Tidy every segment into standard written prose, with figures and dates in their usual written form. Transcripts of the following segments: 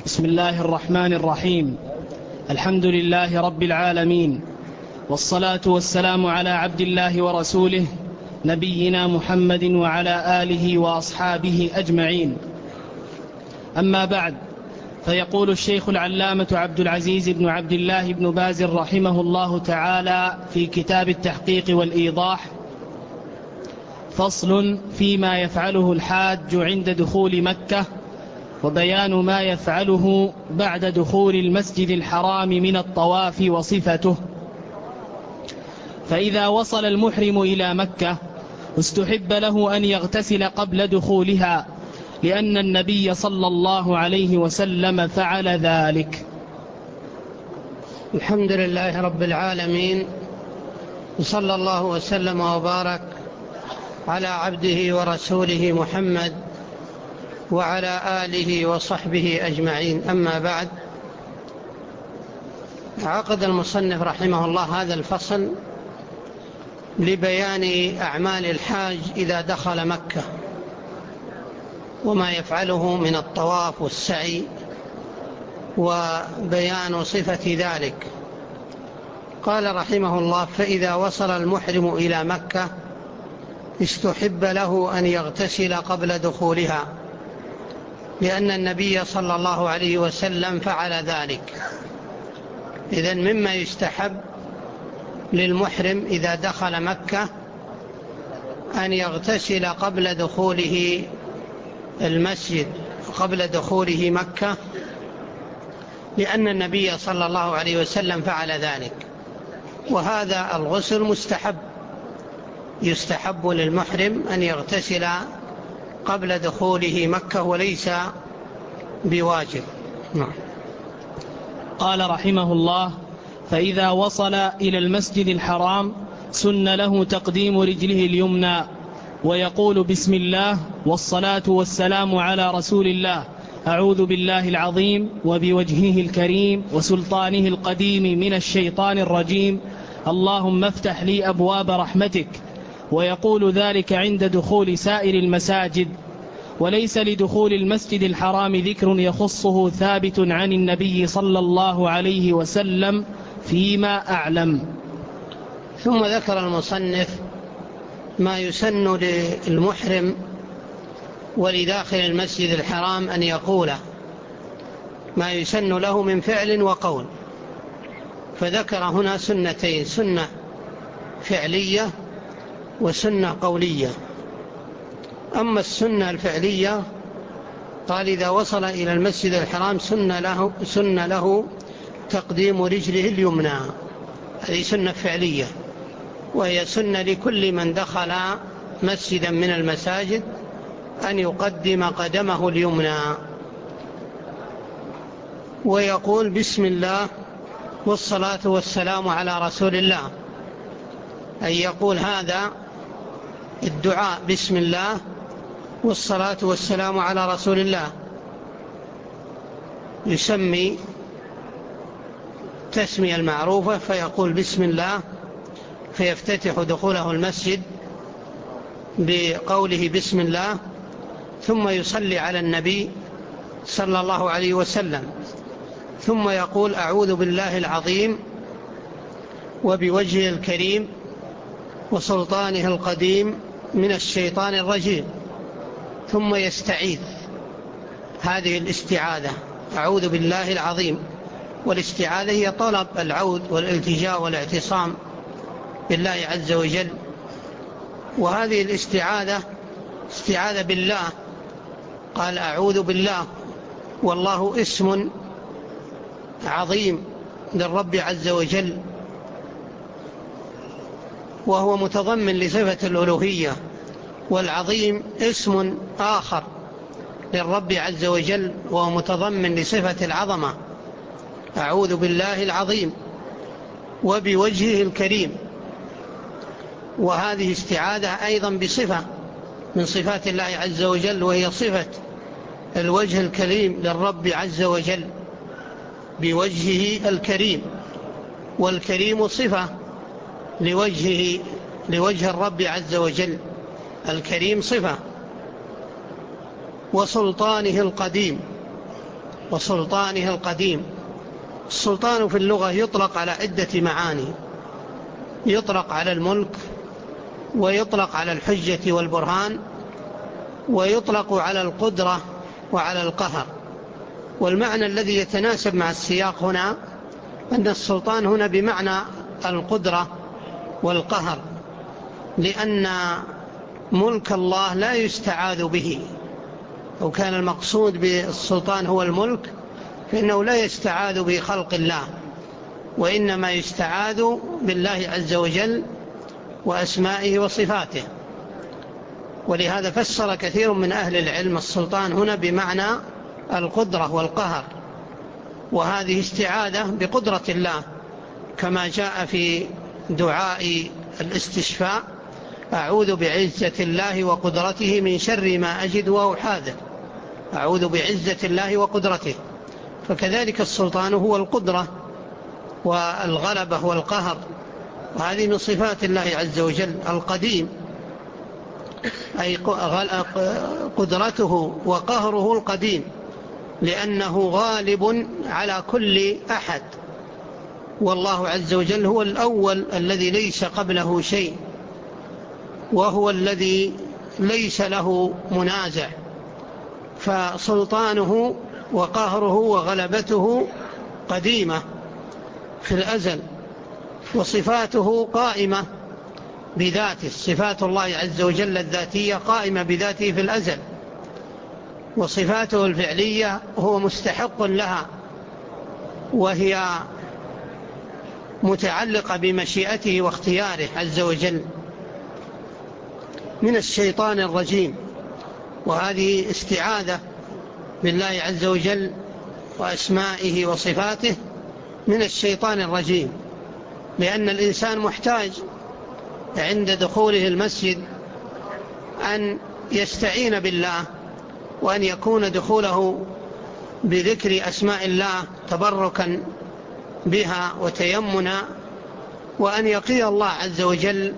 بسم الله الرحمن الرحيم. الحمد لله رب العالمين، والصلاة والسلام على عبد الله ورسوله نبينا محمد وعلى آله وأصحابه أجمعين. أما بعد، فيقول الشيخ العلامة عبد العزيز بن عبد الله بن باز رحمه الله تعالى في كتاب التحقيق والإيضاح: فصل فيما يفعله الحاج عند دخول مكة، وبيان ما يفعله بعد دخول المسجد الحرام من الطواف وصفته. فإذا وصل المحرم إلى مكة استحب له أن يغتسل قبل دخولها، لأن النبي صلى الله عليه وسلم فعل ذلك. الحمد لله رب العالمين، وصلى الله وسلم وبارك على عبده ورسوله محمد وعلى آله وصحبه أجمعين. أما بعد، عقد المصنف رحمه الله هذا الفصل لبيان أعمال الحاج إذا دخل مكة، وما يفعله من الطواف والسعي، وبيان صفة ذلك. قال رحمه الله: فإذا وصل المحرم إلى مكة استحب له أن يغتسل قبل دخولها، لأن النبي صلى الله عليه وسلم فعل ذلك. إذن مما يستحب للمحرم إذا دخل مكة أن يغتسل قبل دخوله المسجد، قبل دخوله مكة، لأن النبي صلى الله عليه وسلم فعل ذلك. وهذا الغسل مستحب، يستحب للمحرم أن يغتسل قبل دخوله مكة وليس بواجب. قال رحمه الله: فإذا وصل إلى المسجد الحرام سن له تقديم رجله اليمنى، ويقول: بسم الله والصلاة والسلام على رسول الله، أعوذ بالله العظيم وبوجهه الكريم وسلطانه القديم من الشيطان الرجيم، اللهم افتح لي أبواب رحمتك. ويقول ذلك عند دخول سائر المساجد، وليس لدخول المسجد الحرام ذكر يخصه ثابت عن النبي صلى الله عليه وسلم فيما أعلم. ثم ذكر المصنف ما يسن للمحرم ولداخل المسجد الحرام أن يقوله، ما يسن له من فعل وقول. فذكر هنا سنتين: سنة فعلية وسنة قولية. أما السنة الفعلية قال: إذا وصل إلى المسجد الحرام سن له تقديم رجله اليمنى. هذه سنة فعلية، وهي سنة لكل من دخل مسجدا من المساجد أن يقدم قدمه اليمنى ويقول: بسم الله والصلاة والسلام على رسول الله. أن يقول هذا الدعاء: بسم الله والصلاة والسلام على رسول الله، يسمي تسمية المعروفة، فيقول بسم الله، فيفتتح دخوله المسجد بقوله بسم الله، ثم يصلي على النبي صلى الله عليه وسلم، ثم يقول: أعوذ بالله العظيم وبوجهه الكريم وسلطانه القديم من الشيطان الرجيم، ثم يستعيذ هذه الاستعاذة: أعوذ بالله العظيم. والاستعاذة هي طلب العود والالتجاء والاعتصام بالله عز وجل. وهذه الاستعاذة استعاذة بالله، قال: أعوذ بالله، والله اسم عظيم للرب عز وجل، وهو متضمن لصفة الألوهية، والعظيم اسم آخر للرب عز وجل وهو متضمن لصفة العظمة. أعوذ بالله العظيم وبوجهه الكريم. وهذه استعاذة أيضا بصفة من صفات الله عز وجل، وهي صفة الوجه الكريم للرب عز وجل، بوجهه الكريم. والكريم صفة لوجه الرب عز وجل، الكريم صفة. وسلطانه القديم، وسلطانه القديم. السلطان في اللغة يطلق على عدة معاني، يطلق على الملك، ويطلق على الحجة والبرهان، ويطلق على القدرة وعلى القهر. والمعنى الذي يتناسب مع السياق هنا أن السلطان هنا بمعنى القدرة والقهر، لأن ملك الله لا يستعاذ به. لو كان المقصود بالسلطان هو الملك فإنه لا يستعاذ بخلق الله، وإنما يستعاذ بالله عز وجل وأسمائه وصفاته. ولهذا فسر كثير من أهل العلم السلطان هنا بمعنى القدرة والقهر، وهذه استعاذة بقدرة الله، كما جاء في دعاء الاستشفاء: أعوذ بعزة الله وقدرته من شر ما أجد وأحاذر. أعوذ بعزة الله وقدرته. فكذلك السلطان هو القدرة والغلبة والقهر، وهذه من صفات الله عز وجل القديم، أي قدرته وقهره القديم، لأنه غالب على كل أحد. والله عز وجل هو الأول الذي ليس قبله شيء، وهو الذي ليس له منازع، فسلطانه وقهره وغلبته قديمة في الأزل، وصفاته قائمة بذاته. صفات الله عز وجل الذاتية قائمة بذاته في الأزل، وصفاته الفعلية هو مستحق لها، وهي متعلقة بمشيئته واختياره عز وجل. من الشيطان الرجيم، وهذه استعاذة بالله عز وجل وأسمائه وصفاته من الشيطان الرجيم، لأن الإنسان محتاج عند دخوله المسجد أن يستعين بالله، وأن يكون دخوله بذكر أسماء الله تبركا بها وتيمنا، وأن يقي الله عز وجل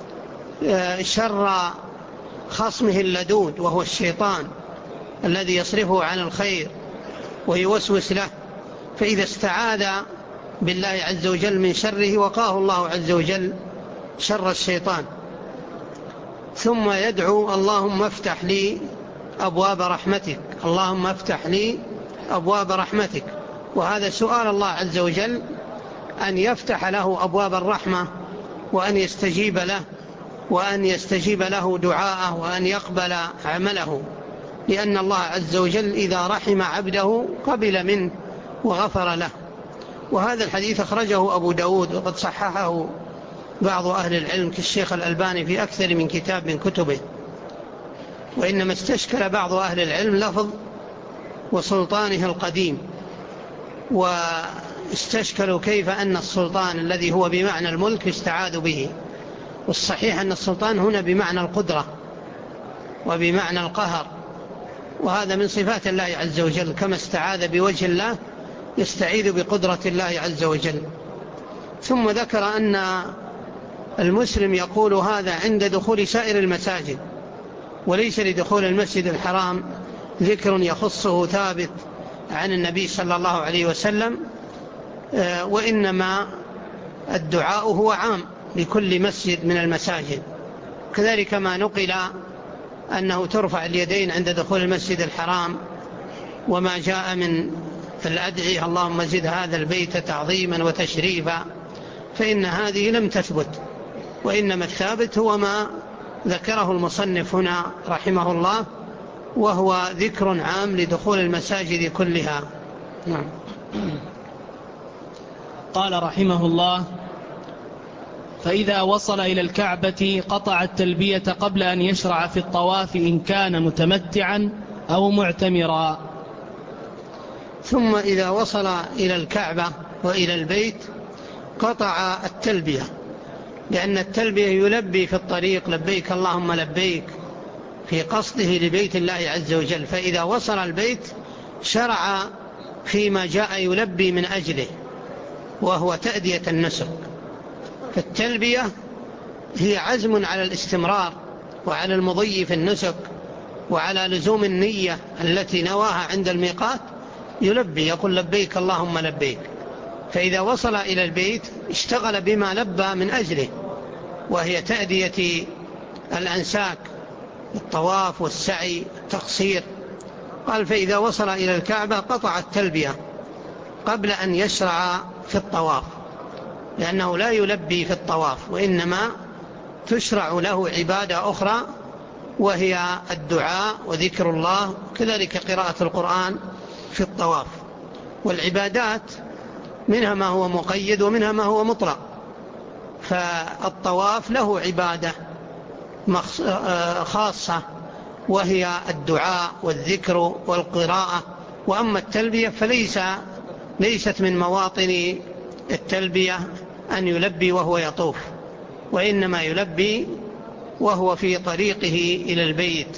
شر خصمه اللدود وهو الشيطان الذي يصرفه عن الخير ويوسوس له. فإذا استعاذ بالله عز وجل من شره وقاه الله عز وجل شر الشيطان. ثم يدعو: اللهم افتح لي أبواب رحمتك، اللهم افتح لي أبواب رحمتك. وهذا سؤال الله عز وجل أن يفتح له أبواب الرحمة، وأن يستجيب له، وأن يستجيب له دعاءه، وأن يقبل عمله، لأن الله عز وجل إذا رحم عبده قبل منه وغفر له. وهذا الحديث أخرجه أبو داود، وقد صححه بعض أهل العلم كالشيخ الألباني في أكثر من كتاب من كتبه. وإنما استشكل بعض أهل العلم لفظ وسلطانه القديم، واستشكلوا كيف أن السلطان الذي هو بمعنى الملك يستعاذ به. والصحيح أن السلطان هنا بمعنى القدرة وبمعنى القهر، وهذا من صفات الله عز وجل، كما استعاذ بوجه الله يستعيذ بقدرة الله عز وجل. ثم ذكر أن المسلم يقول هذا عند دخول سائر المساجد، وليس لدخول المسجد الحرام ذكر يخصه ثابت عن النبي صلى الله عليه وسلم، وإنما الدعاء هو عام لكل مسجد من المساجد. كذلك ما نقل أنه ترفع اليدين عند دخول المسجد الحرام، وما جاء من الأدعية: اللهم زد هذا البيت تعظيما وتشريفا، فإن هذه لم تثبت، وإنما الثابت هو ما ذكره المصنف هنا رحمه الله، وهو ذكر عام لدخول المساجد كلها. نعم. قال رحمه الله: فإذا وصل إلى الكعبة قطع التلبية قبل أن يشرع في الطواف إن كان متمتعا أو معتمرا. ثم إذا وصل إلى الكعبة وإلى البيت قطع التلبية، لأن التلبية يلبي في الطريق: لبيك اللهم لبيك، في قصده لبيت الله عز وجل. فإذا وصل البيت شرع فيما جاء يلبي من أجله، وهو تأدية النسك. فالتلبية هي عزم على الاستمرار وعلى المضي في النسك، وعلى لزوم النية التي نواها عند الميقات يلبي، يقول لبيك اللهم لبيك. فإذا وصل إلى البيت اشتغل بما لبى من أجله، وهي تأدية الأنساك، الطواف والسعي، التقصير. قال فإذا وصل إلى الكعبة قطع التلبية قبل أن يشرع في الطواف، لأنه لا يلبي في الطواف، وإنما تشرع له عبادة أخرى وهي الدعاء وذكر الله، كذلك قراءة القرآن في الطواف. والعبادات منها ما هو مقيد ومنها ما هو مطلق، فالطواف له عبادة خاصة وهي الدعاء والذكر والقراءة. وأما التلبية ليست من مواطن التلبية أن يلبي وهو يطوف، وإنما يلبي وهو في طريقه إلى البيت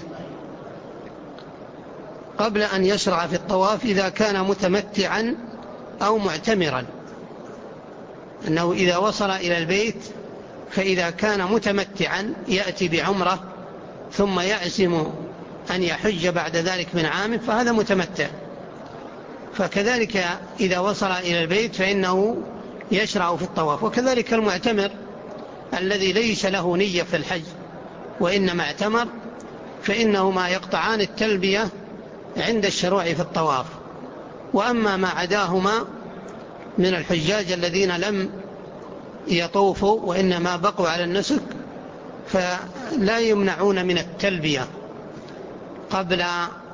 قبل أن يشرع في الطواف إذا كان متمتعا أو معتمرا. أنه إذا وصل إلى البيت فإذا كان متمتعا يأتي بعمرة ثم يعزم أن يحج بعد ذلك من عام، فهذا متمتع. فكذلك إذا وصل إلى البيت فإنه يشرع في الطواف. وكذلك المعتمر الذي ليس له نية في الحج وإنما اعتمر، فإنهما يقطعان التلبية عند الشروع في الطواف. وأما ما عداهما من الحجاج الذين لم يطوفوا وإنما بقوا على النسك فلا يمنعون من التلبية قبل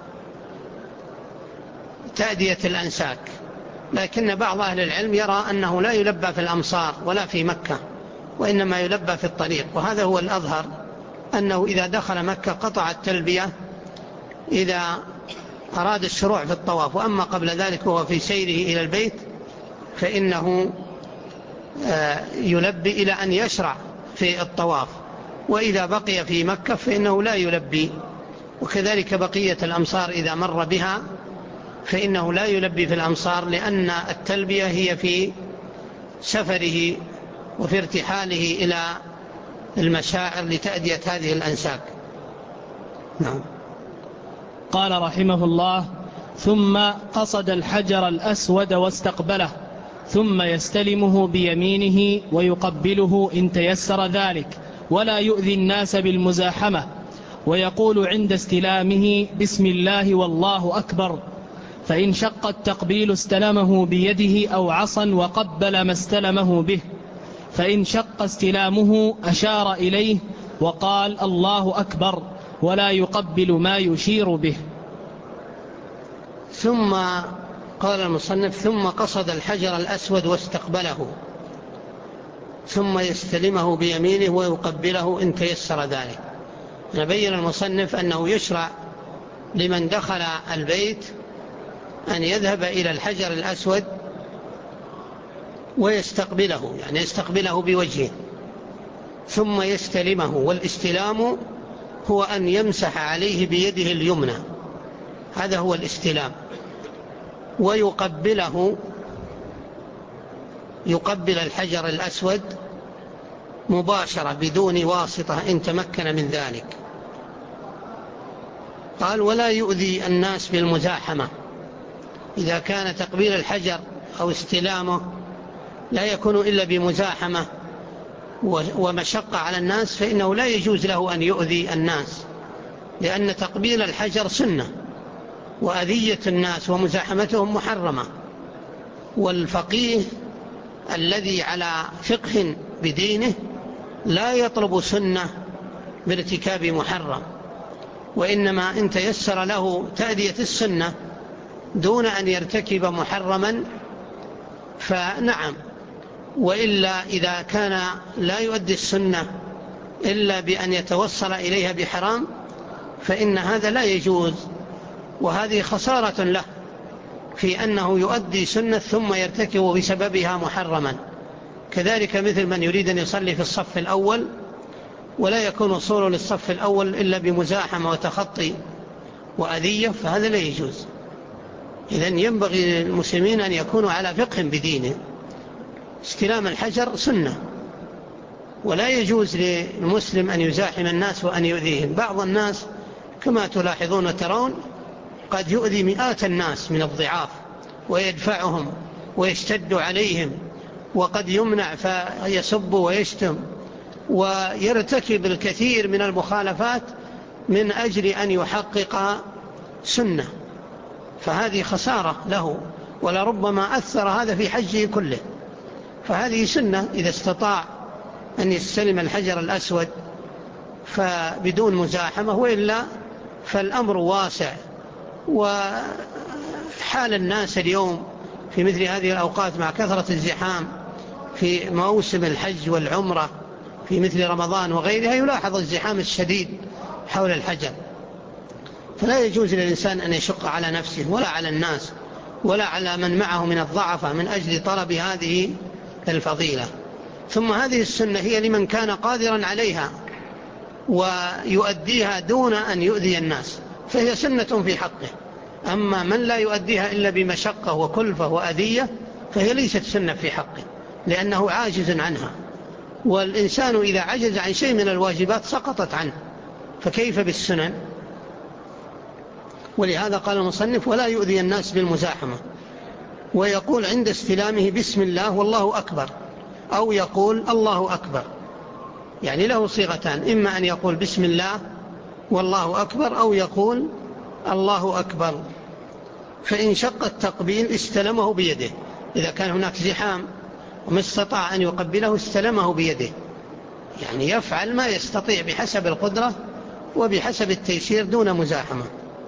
تأدية الأنساك. لكن بعض أهل العلم يرى أنه لا يلبى في الأمصار ولا في مكة، وإنما يلبى في الطريق، وهذا هو الأظهر، أنه إذا دخل مكة قطع التلبية إذا أراد الشروع في الطواف. وأما قبل ذلك وهو في سيره إلى البيت فإنه يلبي إلى أن يشرع في الطواف. وإذا بقي في مكة فإنه لا يلبي. وكذلك بقية الأمصار إذا مر بها فإنه لا يلبي في الأمصار، لأن التلبية هي في سفره وفي ارتحاله إلى المشاعر لتأدية هذه الأنساك. نعم. قال رحمه الله: ثم قصد الحجر الأسود واستقبله، ثم يستلمه بيمينه ويقبله إن تيسر ذلك، ولا يؤذي الناس بالمزاحمة، ويقول عند استلامه: بسم الله والله أكبر. فإن شق التقبيل استلمه بيده أو عصا وقبل ما استلمه به، فإن شق استلامه أشار إليه وقال: الله أكبر، ولا يقبل ما يشير به. ثم قال المصنف: ثم قصد الحجر الأسود واستقبله، ثم يستلمه بيمينه ويقبله إن تيسر ذلك. نبين المصنف أنه يشرع لمن دخل البيت أن يذهب إلى الحجر الأسود ويستقبله، يعني يستقبله بوجهه، ثم يستلمه. والاستلام هو أن يمسح عليه بيده اليمنى، هذا هو الاستلام. ويقبله، يقبل الحجر الأسود مباشرة بدون واسطة إن تمكن من ذلك. قال: ولا يؤذي الناس بالمزاحمة. إذا كان تقبيل الحجر أو استلامه لا يكون إلا بمزاحمة ومشقة على الناس فإنه لا يجوز له أن يؤذي الناس، لأن تقبيل الحجر سنة، وأذية الناس ومزاحمتهم محرمة. والفقيه الذي على فقه بدينه لا يطلب سنة بارتكاب محرم، وإنما إن تيسر له تأدية السنة دون أن يرتكب محرما فنعم. وإلا إذا كان لا يؤدي السنة إلا بأن يتوصل إليها بحرام فإن هذا لا يجوز، وهذه خسارة له في أنه يؤدي سنة ثم يرتكب بسببها محرما. كذلك مثل من يريد أن يصلي في الصف الأول ولا يكون وصوله للصف الأول إلا بمزاحمة وتخطي وأذية، فهذا لا يجوز. إذن ينبغي للمسلمين أن يكونوا على فقه بدينه. استلام الحجر سنة، ولا يجوز للمسلم أن يزاحم الناس وأن يؤذيهم. بعض الناس كما تلاحظون وترون قد يؤذي مئات الناس من الضعاف ويدفعهم ويشتد عليهم، وقد يمنع فيسب ويشتم ويرتكب الكثير من المخالفات من أجل أن يحقق سنة، فهذه خسارة له، ولربما أثر هذا في حجه كله. فهذه سنة إذا استطاع أن يستلم الحجر الأسود فبدون مزاحمة، وإلا فالأمر واسع. وحال الناس اليوم في مثل هذه الأوقات مع كثرة الزحام في موسم الحج والعمرة في مثل رمضان وغيرها يلاحظ الزحام الشديد حول الحجر، فلا يجوز للإنسان أن يشق على نفسه ولا على الناس ولا على من معه من الضعفة من أجل طلب هذه الفضيلة. ثم هذه السنة هي لمن كان قادرا عليها ويؤديها دون أن يؤذي الناس، فهي سنة في حقه. أما من لا يؤديها إلا بمشقة وكلفة وأذية فهي ليست سنة في حقه، لأنه عاجز عنها، والإنسان إذا عجز عن شيء من الواجبات سقطت عنه، فكيف بالسنن؟ ولهذا قال المصنف: ولا يؤذي الناس بالمزاحمة. ويقول عند استلامه: بسم الله والله أكبر، أو يقول الله أكبر، يعني له صيغتان: إما أن يقول بسم الله والله أكبر، أو يقول الله أكبر. فإن شق التقبيل استلمه بيده، إذا كان هناك زحام وما استطاع أن يقبله استلمه بيده، يعني يفعل ما يستطيع بحسب القدرة وبحسب التيسير دون مزاحمة.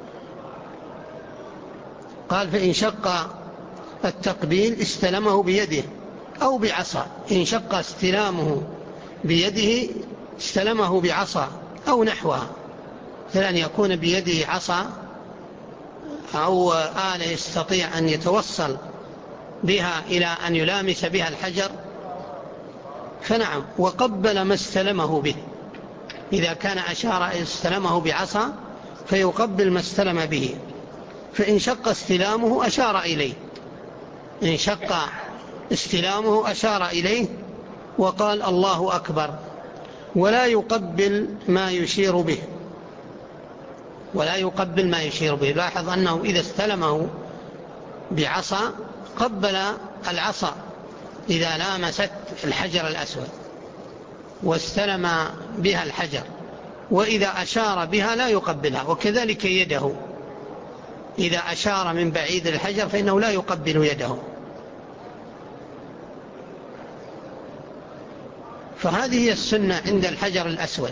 قال: فإن شق التقبيل استلمه بيده أو بعصا. إن شق استلامه بيده استلمه بعصا أو نحوها، فلأن يكون بيده عصا أو آلة يستطيع أن يتوصل بها إلى أن يلامس بها الحجر، فنعم. وقبل ما استلمه به، إذا كان أشار استلمه بعصا فيقبل ما استلم به. فإن شق استلامه أشار إليه، إن شق استلامه أشار إليه وقال الله أكبر، ولا يقبل ما يشير به، ولا يقبل ما يشير به. لاحظ أنه إذا استلمه بعصا قبل العصا إذا لامست الحجر الأسود واستلم بها الحجر، وإذا أشار بها لا يقبلها. وكذلك يده، إذا أشار من بعيد الحجر فإنه لا يقبل يده. فهذه هي السنة عند الحجر الأسود.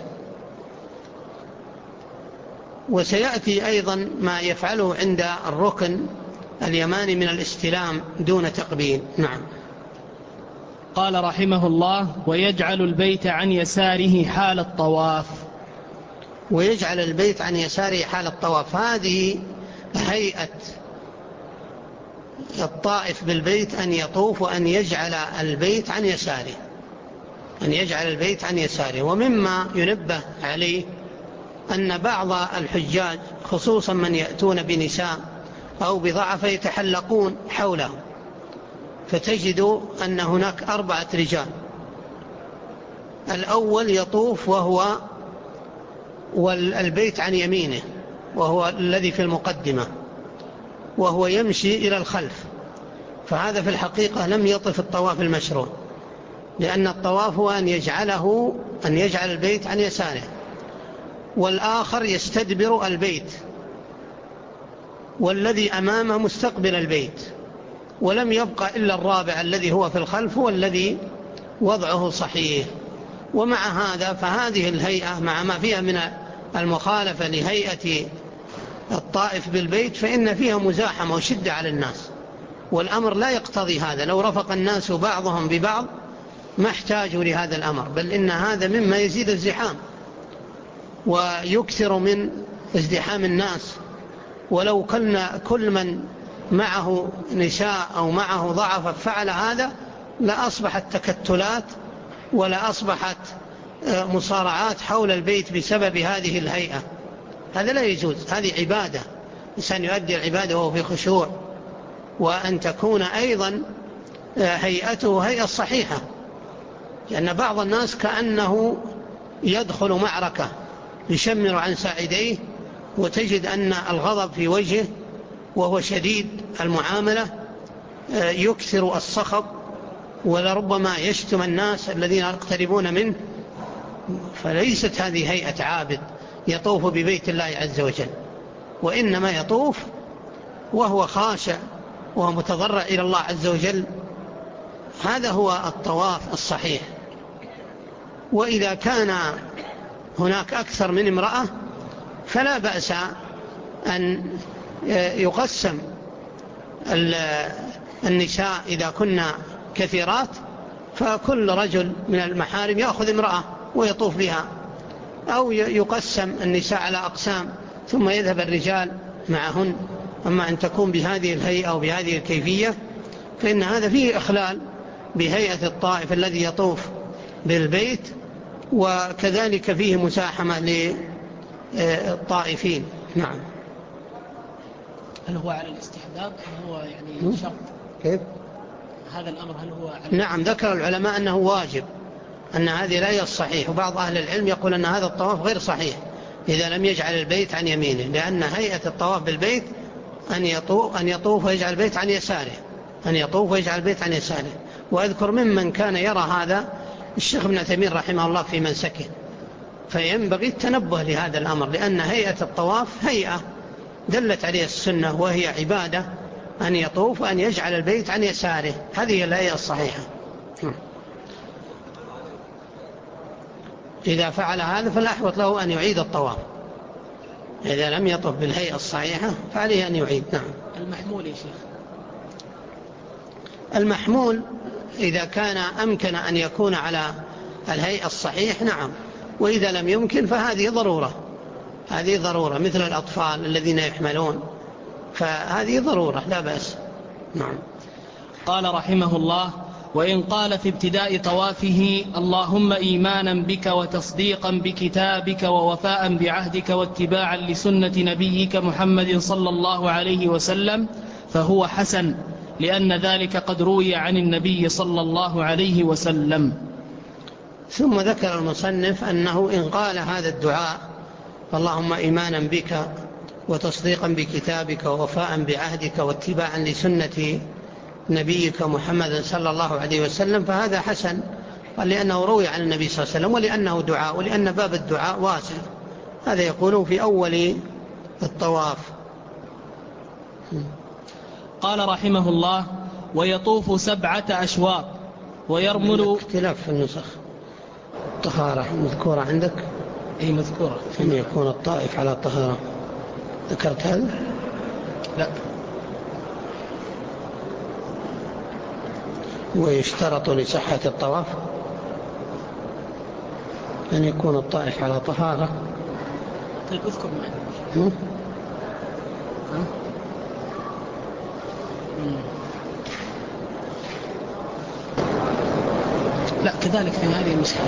وسيأتي أيضا ما يفعله عند الركن اليماني من الاستلام دون تقبيل. نعم. قال رحمه الله: ويجعل البيت عن يساره حال الطواف. ويجعل البيت عن يساره حال الطواف، هذه هيئة الطائف بالبيت أن يطوف وأن يجعل البيت عن يساره، أن يجعل البيت عن يساره. ومما ينبه عليه أن بعض الحجاج خصوصا من يأتون بنساء أو بضعف يتحلقون حوله، فتجد أن هناك 4 رجال. الأول يطوف وهو والبيت عن يمينه، وهو الذي في المقدمة، وهو يمشي إلى الخلف، فهذا في الحقيقة لم يطف الطواف المشروع، لأن الطواف هو أن يجعل البيت عن يساره. والآخر يستدبر البيت، والذي أمامه مستقبل البيت، ولم يبقى إلا الرابع الذي هو في الخلف والذي وضعه صحيح. ومع هذا فهذه الهيئة مع ما فيها من المخالفة لهيئة الطائف بالبيت فإن فيها مزاحمة وشدة على الناس، والأمر لا يقتضي هذا. لو رفق الناس بعضهم ببعض ما احتاجوا لهذا الأمر، بل إن هذا مما يزيد الزحام ويكثر من ازدحام الناس. ولو كل من معه نساء أو معه ضعف فعل هذا لأصبحت تكتلات ولا أصبحت مصارعات حول البيت بسبب هذه الهيئة. هذا لا يجوز، هذه عبادة، إنسان يؤدي العبادة وهو في خشوع، وأن تكون أيضا هيئته هيئة صحيحة. لأن بعض الناس كأنه يدخل معركة يشمر عن ساعديه، وتجد أن الغضب في وجهه وهو شديد المعاملة، يكثر الصخب ولربما يشتم الناس الذين يقتربون منه، فليست هذه هيئة عابد يطوف ببيت الله عز وجل، وإنما يطوف وهو خاشع وهو متضرع إلى الله عز وجل. هذا هو الطواف الصحيح. وإذا كان هناك أكثر من امرأة فلا بأس أن يقسم النساء إذا كنا كثيرات، فكل رجل من المحارم يأخذ امرأة ويطوف بها، أو يقسم النساء على أقسام ثم يذهب الرجال معهن. أما أن تكون بهذه الهيئة أو بهذه الكيفية فإن هذا فيه إخلال بهيئة الطائف الذي يطوف بالبيت، وكذلك فيه مساحمة للطائفين. نعم. هل هو على الاستحباب أم هو يعني شرط؟ كيف؟ هذا الأمر هل هو على نعم، ذكر العلماء أنه واجب، أن هذه لا هي الصحيح، وبعض أهل العلم يقول أن هذا الطواف غير صحيح إذا لم يجعل البيت عن يمينه، لأن هيئة الطواف بالبيت أن يطوف ويجعل البيت عن يساره، أن يطوف ويجعل البيت عن يساره. وأذكر ممن كان يرى هذا الشيخ ابن تيمية رحمه الله في منسكه، فينبغي التنبه لهذا الأمر، لأن هيئة الطواف هيئة دلت عليه السنة وهي عبادة، أن يطوف وأن يجعل البيت عن يساره، هذه الهيئة الصحيحة. إذا فعل هذا فالأحوط له أن يعيد الطواف، إذا لم يطف بالهيئة الصحيحة فعليه أن يعيد. نعم. المحمول يا شيخ؟ المحمول إذا كان أمكن أن يكون على الهيئة الصحيح نعم، وإذا لم يمكن فهذه ضرورة، هذه ضرورة مثل الأطفال الذين يحملون، فهذه ضرورة لا بأس. نعم. قال رحمه الله: وإن قال في ابتداء طوافه اللهم إيمانا بك وتصديقا بكتابك ووفاء بعهدك واتباعا لسنة نبيك محمد صلى الله عليه وسلم فهو حسن، لأن ذلك قد روي عن النبي صلى الله عليه وسلم. ثم ذكر المصنف أنه إن قال هذا الدعاء اللهم إيمانا بك وتصديقا بكتابك ووفاء بعهدك واتباعا لسنة نبيك محمد صلى الله عليه وسلم فهذا حسن، لأنه روي عن النبي صلى الله عليه وسلم، ولأنه دعاء، ولأن باب الدعاء واسع. هذا يقوله في أول الطواف. قال رحمه الله: ويطوف 7 أشواط ويرمل. اختلاف في النسخ، الطهارة مذكورة عندك؟ أي مذكورة. أن يكون الطائف على الطهارة، ذكرت هذا؟ لا. ويشترط لصحة الطواف أن يكون الطائف على طهارة. طيب اذكر معي. لا كذلك في هذه النسخة.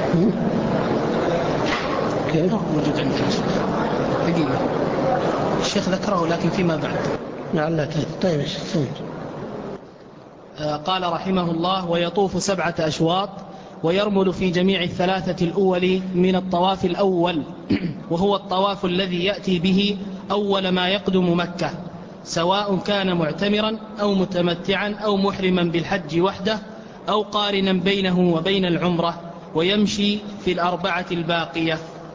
كيف؟ موجود عندنا دقيقة، الشيخ ذكره لكن فيما بعد. لعل طيب. قال رحمه الله: ويطوف 7 أشواط ويرمل في جميع 3 الأول من الطواف الأول، وهو الطواف الذي يأتي به أول ما يقدم مكة، سواء كان معتمرا أو متمتعا أو محرما بالحج وحده أو قارنا بينه وبين العمرة، ويمشي في 4 الباقية.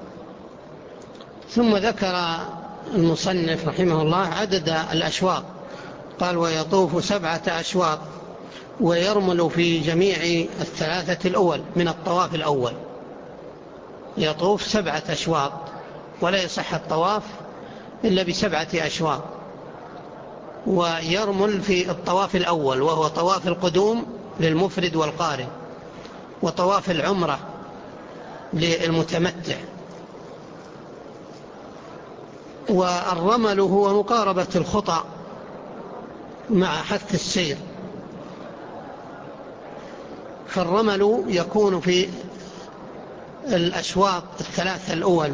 ثم ذكر المصنف رحمه الله عدد الأشواط، قال ويطوف 7 أشواط ويرمل في جميع 3 الأول من الطواف الأول. يطوف 7 أشواط، ولا يصح الطواف إلا ب7 أشواط. ويرمل في الطواف الأول وهو طواف القدوم للمفرد والقارن، وطواف العمرة للمتمتع. والرمل هو مقاربة الخطى مع حث السير، فالرمل يكون في الأشواط 3 الأول،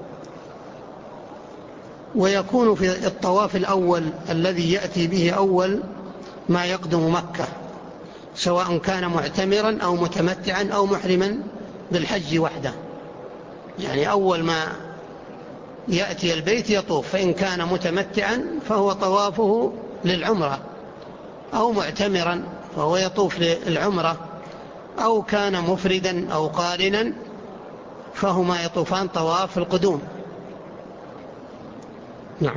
ويكون في الطواف الأول الذي يأتي به أول ما يقدم مكة، سواء كان معتمرا أو متمتعا أو محرما بالحج وحده، يعني أول ما يأتي البيت يطوف، فإن كان متمتعا فهو طوافه للعمرة، أو معتمرا فهو يطوف للعمرة، أو كان مفردا أو قارنا فهما يطوفان طواف القدوم. نعم.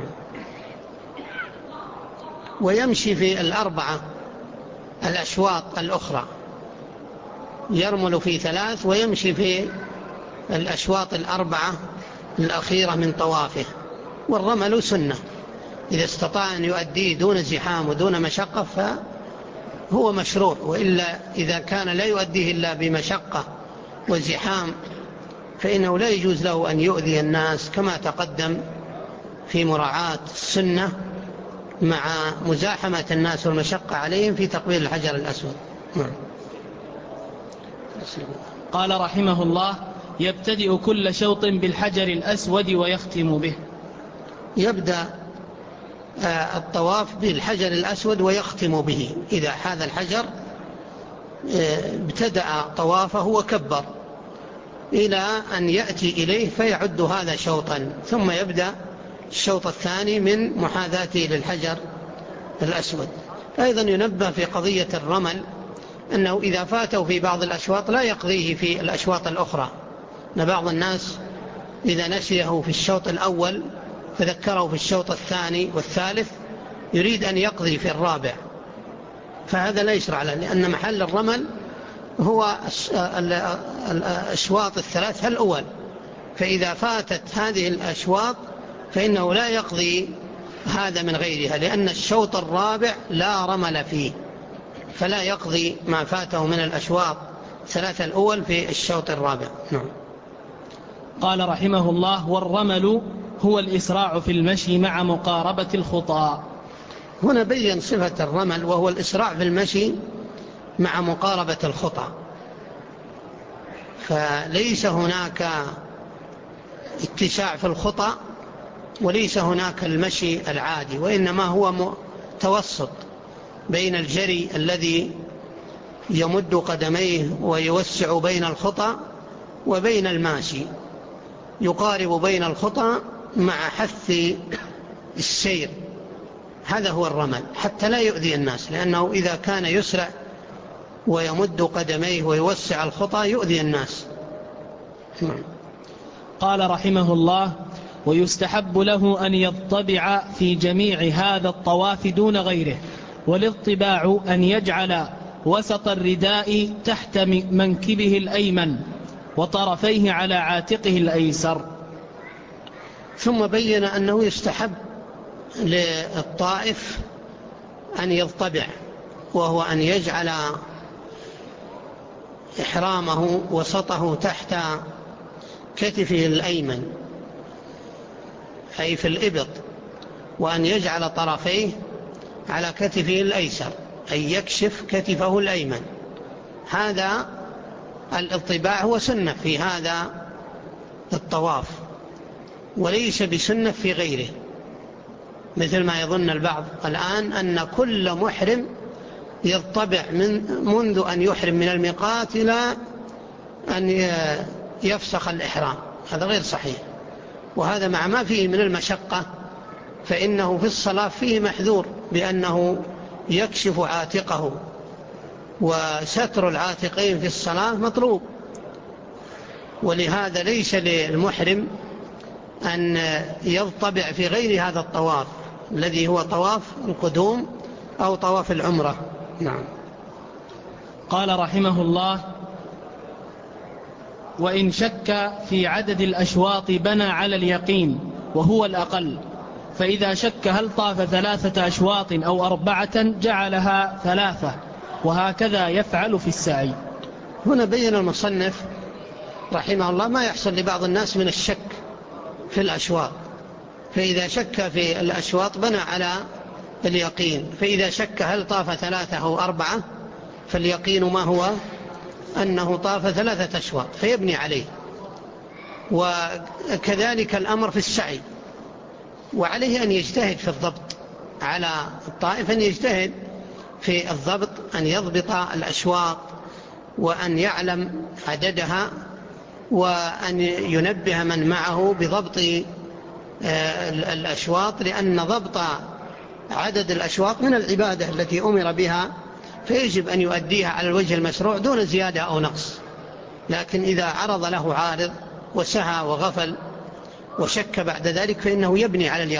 ويمشي في الأربعة الأشواط الأخرى، يرمل في 3 ويمشي في الأشواط الأربعة الأخيرة من طوافه. والرمل سنة، إذا استطاع أن يؤديه دون زحام ودون مشقة فهو مشروع، وإلا إذا كان لا يؤديه إلا بمشقة وزحام فإنه لا يجوز له أن يؤذي الناس، كما تقدم في مراعاة السنة مع مزاحمة الناس والمشقة عليهم في تقبيل الحجر الأسود. قال رحمه الله: يبتدئ كل شوط بالحجر الأسود ويختم به. يبدأ الطواف بالحجر الأسود ويختم به. إذا حاذ الحجر ابتدأ طوافه وكبر إلى أن يأتي إليه فيعد هذا شوطا، ثم يبدأ الشوط الثاني من محاذاته للحجر الأسود. أيضا ينبه في قضية الرمل أنه إذا فاته في بعض الأشواط لا يقضيه في الأشواط الأخرى، أن بعض الناس إذا نسيه في الشوط الأول فذكره في الشوط الثاني والثالث يريد أن يقضي في الرابع، فهذا لا يشرع له، لأن محل الرمل هو الأشواط ال3 الأول، فإذا فاتت هذه الأشواط فإنه لا يقضي هذا من غيرها، لأن الشوط الرابع لا رمل فيه، فلا يقضي ما فاته من الأشواط 3 الأول في الشوط الرابع. نعم. قال رحمه الله: والرمل هو الإسراع في المشي مع مقاربة الخطى. هنا بين صفة الرمل وهو الإسراع في المشي مع مقاربة الخطى، فليس هناك اتساع في الخطى وليس هناك المشي العادي، وإنما هو توسط بين الجري الذي يمد قدميه ويوسع بين الخطى وبين الماشي، يقارب بين الخطى مع حث السير. هذا هو الرمل حتى لا يؤذي الناس، لأنه إذا كان يسرع ويمد قدميه ويوسع الخطى يؤذي الناس. قال رحمه الله: ويستحب له أن يضطبع في جميع هذا الطواف دون غيره، والاضطباع أن يجعل وسط الرداء تحت منكبه الأيمن وطرفيه على عاتقه الأيسر. ثم بين أنه يستحب للطائف أن يضطبع، وهو أن يجعل إحرامه وسطه تحت كتفه الأيمن أي في الإبط، وأن يجعل طرفيه على كتفه الأيسر أي يكشف كتفه الأيمن. هذا الاضطباع هو سنة في هذا الطواف وليس بسنة في غيره، مثل ما يظن البعض الآن أن كل محرم يضطبع منذ أن يحرم من الميقات إلى أن يفسخ الإحرام. هذا غير صحيح، وهذا مع ما فيه من المشقة، فإنه في الصلاة فيه محذور بأنه يكشف عاتقه، وستر العاتقين في الصلاة مطلوب، ولهذا ليس للمحرم أن يضطبع في غير هذا الطواف الذي هو طواف القدوم أو طواف العمرة. نعم. قال رحمه الله: وإن شك في عدد الأشواط بنى على اليقين وهو الأقل، فإذا شك هل طاف 3 أشواط أو 4 جعلها 3، وهكذا يفعل في السعي. هنا بين المصنف رحمه الله ما يحصل لبعض الناس من الشك في الأشواط، فإذا شك في الأشواط بنى على اليقين، فإذا شك هل طاف 3 أو 4 فاليقين ما هو أنه طاف 3 أشواط فيبني عليه. وكذلك الأمر في السعي، وعليه أن يجتهد في الضبط، على الطائف أن يجتهد في الضبط، أن يضبط الأشواط وأن يعلم عددها، وأن ينبه من معه بضبط الأشواط، لأن ضبط عدد الأشواط من العبادة التي أمر بها، فيجب أن يؤديها على الوجه المشروع دون زيادة أو نقص. لكن إذا عرض له عارض وسهى وغفل وشك بعد ذلك فإنه يبني على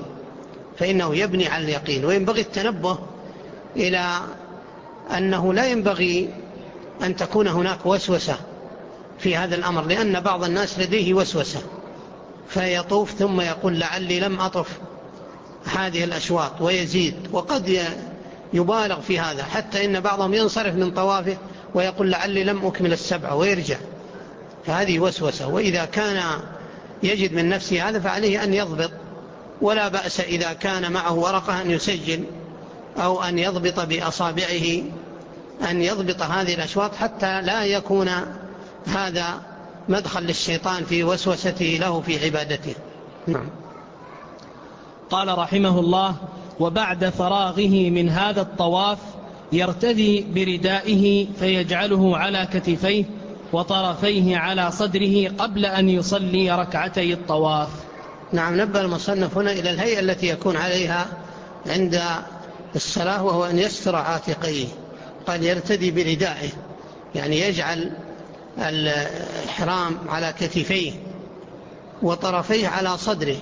اليقين. وينبغي التنبه إلى أنه لا ينبغي أن تكون هناك وسوسة في هذا الأمر، لأن بعض الناس لديه وسوسة فيطوف ثم يقول لعلي لم أطف هذه الأشواط ويزيد، وقد يبالغ في هذا حتى إن بعضهم ينصرف من طوافه ويقول لعلي لم أكمل 7 ويرجع، فهذه وسوسة. وإذا كان يجد من نفسه هذا فعليه أن يضبط، ولا بأس إذا كان معه ورقة أن يسجل أو أن يضبط بأصابعه، أن يضبط هذه الأشواط حتى لا يكون هذا مدخل للشيطان في وسوسته له في عبادته. نعم. قال رحمه الله: وبعد فراغه من هذا الطواف يرتدي بردائه فيجعله على كتفيه وطرفيه على صدره قبل أن يصلي ركعتي الطواف. نعم. نبه المصنف هنا إلى الهيئة التي يكون عليها عند الصلاة، وهو أن يستر عاتقيه. قال يرتدي بردائه، يعني يجعل الإحرام على كتفيه وطرفيه على صدره.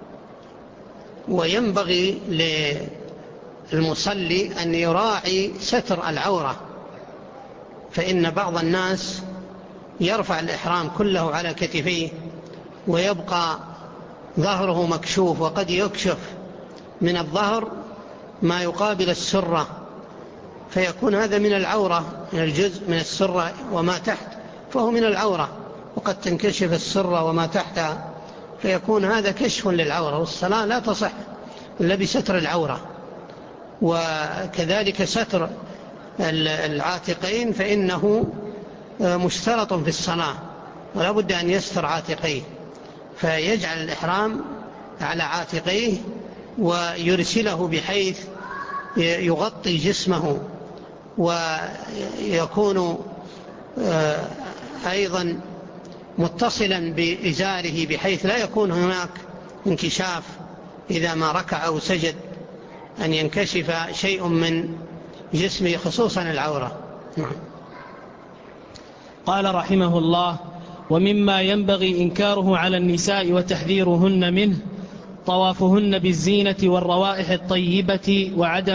وينبغي للمصلي أن يراعي ستر العورة، فإن بعض الناس يرفع الإحرام كله على كتفيه ويبقى ظهره مكشوف، وقد يكشف من الظهر ما يقابل السرة، فيكون هذا من العورة، من الجزء من السرة وما تحت فهو من العورة، وقد تنكشف السرة وما تحتها فيكون هذا كشف للعورة، والصلاة لا تصح إلا بستر العورة. وكذلك ستر العاتقين فإنه مشترط في الصلاة، ولا بد أن يستر عاتقيه، فيجعل الإحرام على عاتقيه ويرسله بحيث يغطي جسمه، ويكون أيضا متصلا بإزاره بحيث لا يكون هناك انكشاف إذا ما ركع أو سجد، أن ينكشف شيء من جسمه خصوصا العورة. قال رحمه الله: ومما ينبغي إنكاره على النساء وتحذيرهن منه طوافهن بالزينة والروائح الطيبة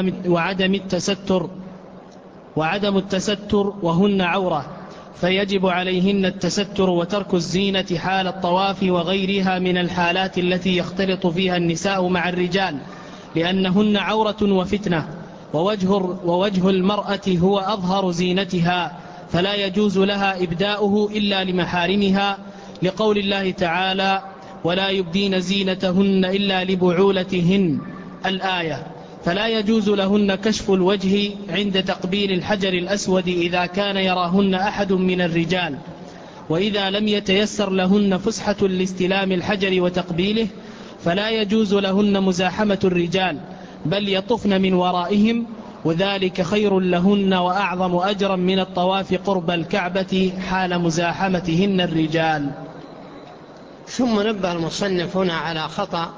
وعدم التستر وهن عورة، فيجب عليهن التستر وترك الزينة حال الطواف وغيرها من الحالات التي يختلط فيها النساء مع الرجال، لأنهن عورة وفتنة، ووجه المرأة هو أظهر زينتها، فلا يجوز لها إبداؤه إلا لمحارمها، لقول الله تعالى: ولا يبدين زينتهن إلا لبعولتهن، الآية. فلا يجوز لهن كشف الوجه عند تقبيل الحجر الأسود إذا كان يراهن أحد من الرجال، وإذا لم يتيسر لهن فسحة لاستلام الحجر وتقبيله فلا يجوز لهن مزاحمة الرجال، بل يطفن من ورائهم، وذلك خير لهن وأعظم أجرا من الطواف قرب الكعبة حال مزاحمتهن الرجال. ثم نبه المصنف هنا على خطأ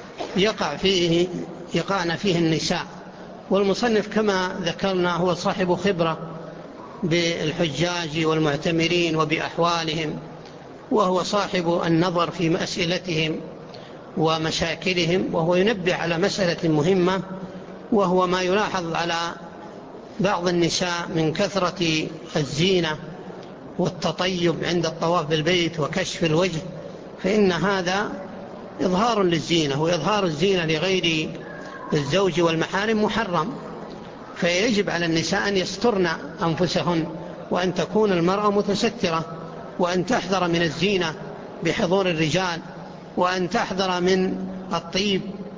يقعن فيه النساء، والمصنف كما ذكرنا هو صاحب خبرة بالحجاج والمعتمرين وبأحوالهم، وهو صاحب النظر في أسئلتهم ومشاكلهم، وهو ينبه على مسألة مهمة، وهو ما يلاحظ على بعض النساء من كثرة الزينة والتطيب عند الطواف بالبيت وكشف الوجه، فإن هذا إظهار للزينة، وإظهار الزينة لغير الزوج والمحارم محرم، فيجب على النساء أن يسترن أنفسهن، وأن تكون المرأة متسترة، وأن تحذر من الزينة بحضور الرجال، وأن تحذر من الطيب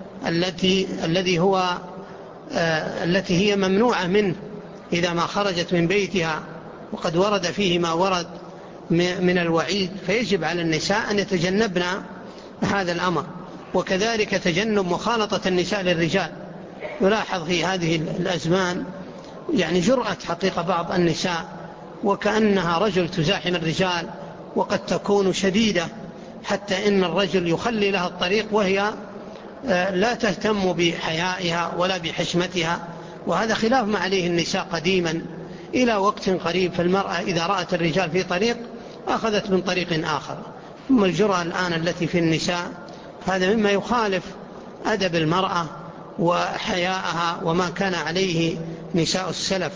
التي هي ممنوعة منه إذا ما خرجت من بيتها، وقد ورد فيه ما ورد من الوعيد، فيجب على النساء أن يتجنبن هذا الأمر. وكذلك تجنب مخالطة النساء للرجال. يلاحظ في هذه الأزمان يعني جرأة حقيقة بعض النساء، وكأنها رجل تزاحم الرجال، وقد تكون شديدة حتى إن الرجل يخلي لها الطريق وهي لا تهتم بحيائها ولا بحشمتها، وهذا خلاف ما عليه النساء قديما إلى وقت قريب. فالمرأة إذا رأت الرجال في طريق أخذت من طريق آخر. ثم الجرأة الآن التي في النساء هذا مما يخالف أدب المرأة وحياءها وما كان عليه نساء السلف.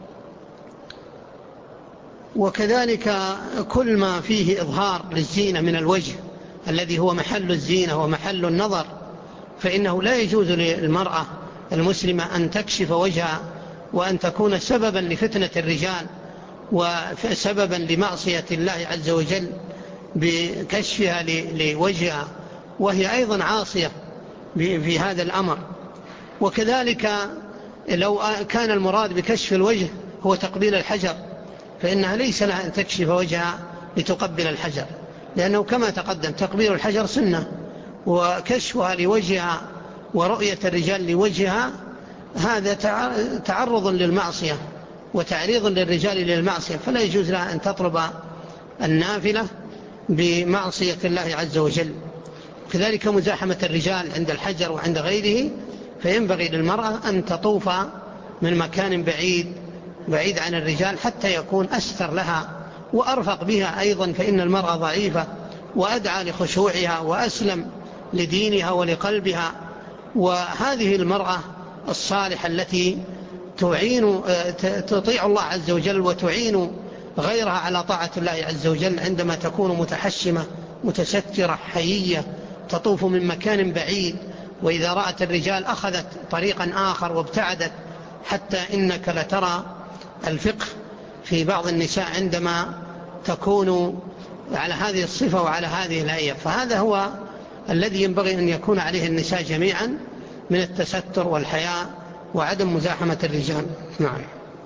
وكذلك كل ما فيه إظهار للزينة من الوجه الذي هو محل الزينة ومحل النظر، فإنه لا يجوز للمرأة المسلمة أن تكشف وجهها وأن تكون سببا لفتنة الرجال وسببا لمعصية الله عز وجل بكشفها لوجهها، وهي أيضا عاصية في هذا الأمر. وكذلك لو كان المراد بكشف الوجه هو تقبيل الحجر، فإنها ليس لها أن تكشف وجهها لتقبل الحجر، لأنه كما تقدم تقبيل الحجر سنة، وكشفها لوجهها ورؤية الرجال لوجهها هذا تعرض للمعصية وتعريض للرجال للمعصية، فلا يجوز لها أن تطلب النافلة بمعصية الله عز وجل. كذلك مزاحمة الرجال عند الحجر وعند غيره، فينبغي للمرأة أن تطوف من مكان بعيد عن الرجال حتى يكون أستر لها وأرفق بها أيضا، فإن المرأة ضعيفة وأدعى لخشوعها وأسلم لدينها ولقلبها. وهذه المرأة الصالحة التي تطيع الله عز وجل وتعين غيرها على طاعة الله عز وجل عندما تكون متحشمة متسترة حيية تطوف من مكان بعيد، وإذا رأت الرجال أخذت طريقا آخر وابتعدت، حتى إنك لترى الفقه في بعض النساء عندما تكون على هذه الصفة وعلى هذه الهيئة. فهذا هو الذي ينبغي أن يكون عليه النساء جميعا من التستر والحياء وعدم مزاحمة الرجال. نعم.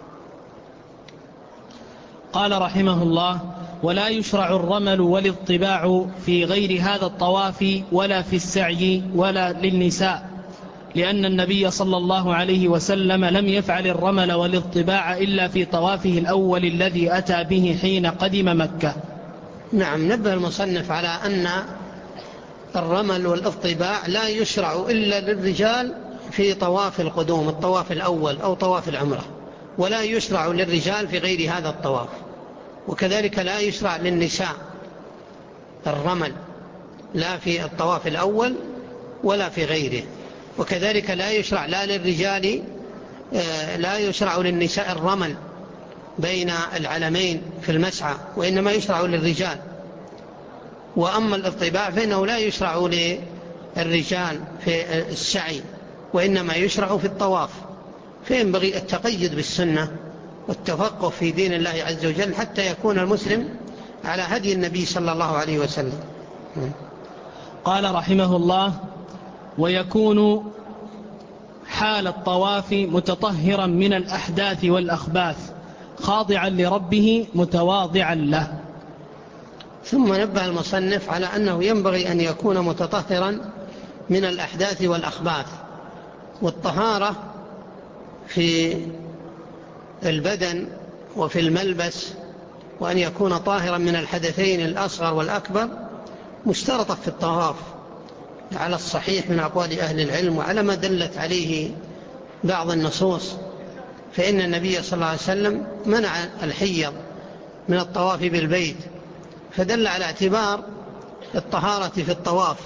قال رحمه الله: ولا يشرع الرمل والاطباع في غير هذا الطواف ولا في السعي ولا للنساء، لأن النبي صلى الله عليه وسلم لم يفعل الرمل والاطباع إلا في طوافه الأول الذي أتى به حين قدم مكة. نعم. نبه المصنف على أن الرمل والاطباع لا يشرع إلا للرجال في طواف القدوم، الطواف الأول أو طواف العمرة، ولا يشرع للرجال في غير هذا الطواف. وكذلك لا يشرع للنساء الرمل لا في الطواف الأول ولا في غيره. وكذلك لا يشرع لا للرجال لا يشرع للنساء الرمل بين العلمين في المسعى، وإنما يشرع للرجال. وأما الاطباع فإنه لا يشرع للرجال في السعي، وإنما يشرع في الطواف. فينبغي التقيد بالسنة والتفقه في دين الله عز وجل حتى يكون المسلم على هدي النبي صلى الله عليه وسلم. قال رحمه الله: ويكون حال الطواف متطهرا من الأحداث والأخباث خاضعا لربه متواضعا له. ثم نبه المصنف على أنه ينبغي أن يكون متطهرا من الأحداث والأخباث. والطهارة في البدن وفي الملبس، وأن يكون طاهرا من الحدثين الأصغر والأكبر، مشترطة في الطواف على الصحيح من أقوال أهل العلم وعلى ما دلت عليه بعض النصوص. فإن النبي صلى الله عليه وسلم منع الحيض من الطواف بالبيت، فدل على اعتبار الطهارة في الطواف.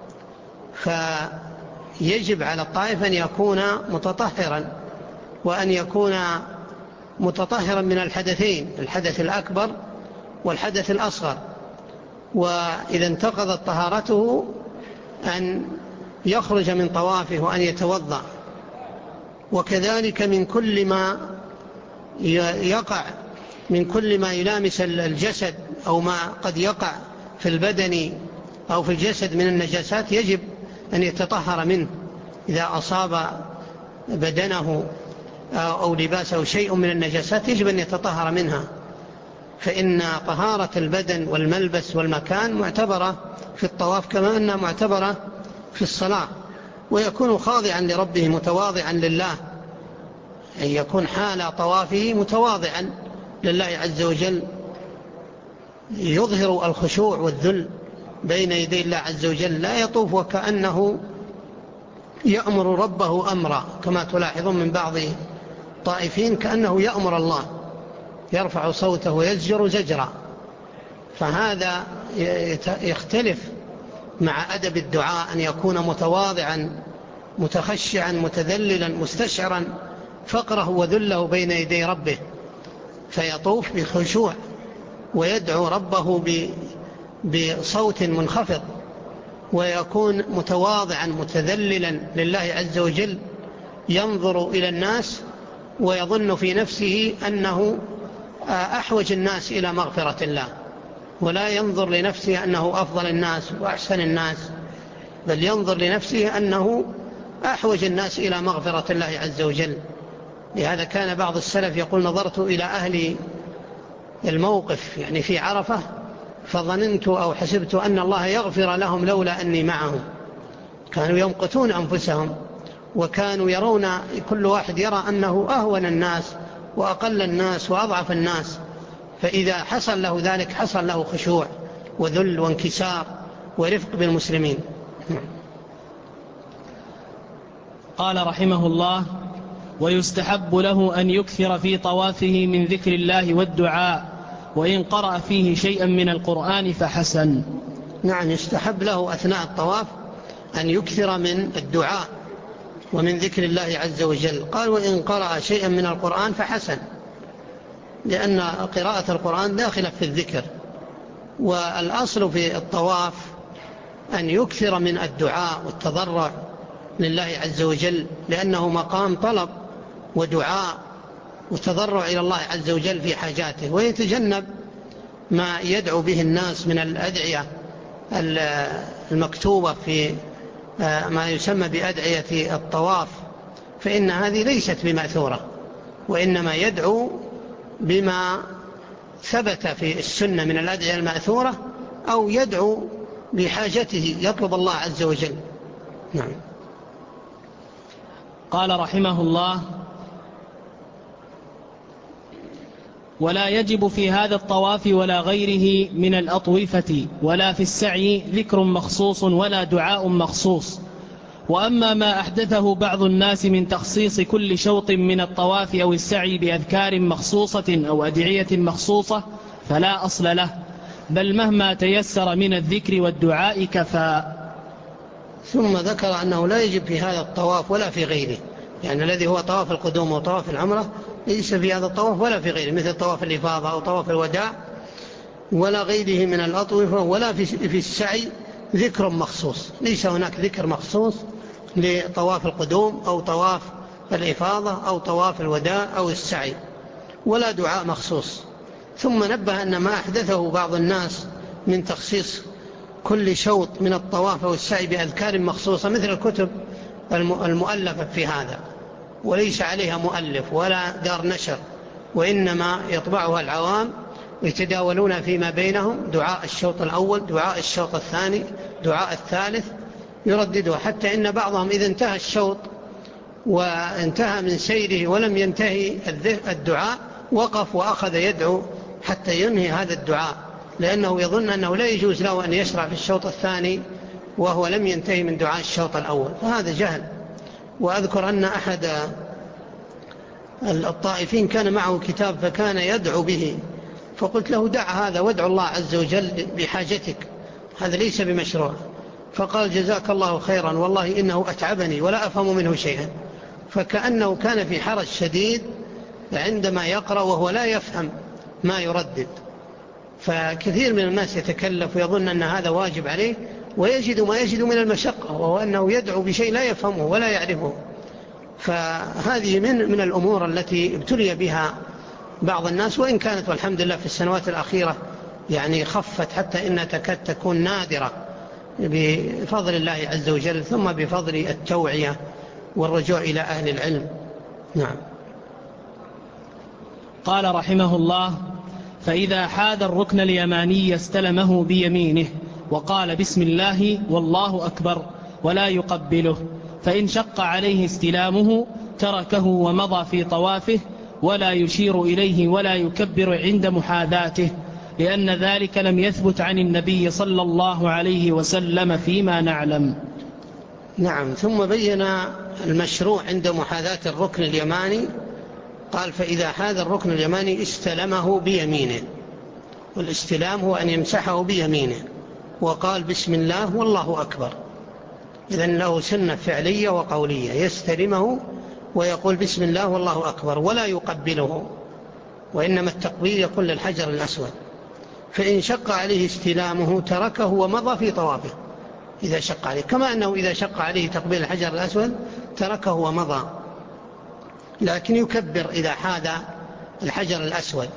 فيجب على الطائف أن يكون متطهرا، وأن يكون متطهرا من الحدثين، الحدث الأكبر والحدث الأصغر. وإذا انتقضت طهارته أن يخرج من طوافه وأن يتوضأ. وكذلك من كل ما يقع، من كل ما يلامس الجسد أو ما قد يقع في البدن أو في الجسد من النجاسات يجب أن يتطهر منه. إذا أصاب بدنه أو لباسه شيء من النجاسات يجب أن يتطهر منها، فإن طهارة البدن والملبس والمكان معتبرة في الطواف كما أنها معتبرة في الصلاة. ويكون خاضعا لربه متواضعا لله، أن يكون حال طوافه متواضعا لله عز وجل، يظهر الخشوع والذل بين يدي الله عز وجل، لا يطوف وكأنه يأمر ربه أمرا، كما تلاحظون من بعض طائفين كأنه يأمر الله، يرفع صوته ويزجر زجرا. فهذا يختلف مع أدب الدعاء، أن يكون متواضعا متخشعا متذللا مستشعرا فقره وذله بين يدي ربه، فيطوف بخشوع ويدعو ربه بصوت منخفض، ويكون متواضعا متذللا لله عز وجل، ينظر إلى الناس ويظن في نفسه أنه أحوج الناس إلى مغفرة الله، ولا ينظر لنفسه أنه أفضل الناس وأحسن الناس، بل ينظر لنفسه أنه أحوج الناس إلى مغفرة الله عز وجل. لهذا كان بعض السلف يقول: نظرت إلى أهل الموقف يعني في عرفة فظننت أو حسبت أن الله يغفر لهم لولا أني معهم. كانوا يمقتون أنفسهم، وكانوا يرون كل واحد يرى أنه أهون الناس وأقل الناس وأضعف الناس، فإذا حصل له ذلك حصل له خشوع وذل وانكسار ورفق بالمسلمين. قال رحمه الله: ويستحب له أن يكثر في طوافه من ذكر الله والدعاء، وإن قرأ فيه شيئا من القرآن فحسن. نعم، يستحب له أثناء الطواف أن يكثر من الدعاء ومن ذكر الله عز وجل. قال: وإن قرأ شيئا من القرآن فحسن، لأن قراءة القرآن داخلة في الذكر. والأصل في الطواف أن يكثر من الدعاء والتضرع لله عز وجل، لأنه مقام طلب ودعاء وتضرع إلى الله عز وجل في حاجاته، ويتجنب ما يدعو به الناس من الأدعية المكتوبة في ما يسمى بأدعية الطواف، فإن هذه ليست بمأثورة، وإنما يدعو بما ثبت في السنة من الأدعية المأثورة، أو يدعو بحاجته يطلب الله عز وجل. نعم. قال رحمه الله: ولا يجب في هذا الطواف ولا غيره من الأطوفة ولا في السعي ذكر مخصوص ولا دعاء مخصوص. وأما ما أحدثه بعض الناس من تخصيص كل شوط من الطواف أو السعي بأذكار مخصوصة أو أدعية مخصوصة فلا أصل له، بل مهما تيسر من الذكر والدعاء كفى. ثم ذكر أنه لا يجب في هذا الطواف ولا في غيره، يعني الذي هو طواف القدوم وطواف العمرة ليس في هذا الطواف ولا في غيره، مثل طواف الإفاضة أو طواف الوداع ولا غيره من الأطوفة، ولا في السعي ذكر مخصوص، ليس هناك ذكر مخصوص لطواف القدوم أو طواف الإفاضة أو طواف الوداع أو السعي، ولا دعاء مخصوص. ثم نبه أن ما أحدثه بعض الناس من تخصيص كل شوط من الطواف والسعي بأذكار مخصوصة، مثل الكتب المؤلفة في هذا، وليس عليها مؤلف ولا دار نشر، وإنما يطبعها العوام يتداولون فيما بينهم، دعاء الشوط الأول، دعاء الشوط الثاني، دعاء الثالث، يرددها، حتى إن بعضهم إذا انتهى الشوط وانتهى من سيره ولم ينتهي الدعاء وقف وأخذ يدعو حتى ينهي هذا الدعاء، لأنه يظن أنه لا يجوز له أن يشرع في الشوط الثاني وهو لم ينتهي من دعاء الشوط الأول، فهذا جهل. وأذكر أن أحد الطائفين كان معه كتاب فكان يدعو به، فقلت له: دع هذا وادعو الله عز وجل بحاجتك، هذا ليس بمشروع. فقال: جزاك الله خيرا، والله إنه أتعبني ولا أفهم منه شيئا. فكأنه كان في حرج شديد عندما يقرأ وهو لا يفهم ما يردد. فكثير من الناس يتكلف ويظن أن هذا واجب عليه، ويجد ما يجد من المشقة، وهو أنه يدعو بشيء لا يفهمه ولا يعرفه. فهذه من الأمور التي ابتلي بها بعض الناس، وإن كانت والحمد لله في السنوات الأخيرة يعني خفت، حتى إنها تكاد تكون نادرة بفضل الله عز وجل، ثم بفضل التوعية والرجوع إلى أهل العلم. نعم. قال رحمه الله: فإذا حاد الركن اليماني استلمه بيمينه وقال بسم الله والله أكبر ولا يقبله، فإن شق عليه استلامه تركه ومضى في طوافه، ولا يشير إليه ولا يكبر عند محاذاته، لأن ذلك لم يثبت عن النبي صلى الله عليه وسلم فيما نعلم. نعم. ثم بين المشروع عند محاذاة الركن اليماني، قال فإذا حاذ الركن اليماني استلمه بيمينه، والاستلام هو أن يمسحه بيمينه، وقال بسم الله والله أكبر. إذن له سنة فعلية وقولية، يستلمه ويقول بسم الله والله أكبر ولا يقبله، وإنما التقبيل يكون للحجر الأسود. فإن شق عليه استلامه تركه ومضى في طوافه إذا شق عليه، كما أنه إذا شق عليه تقبيل الحجر الأسود تركه ومضى، لكن يكبر إذا حاذ الحجر الأسود.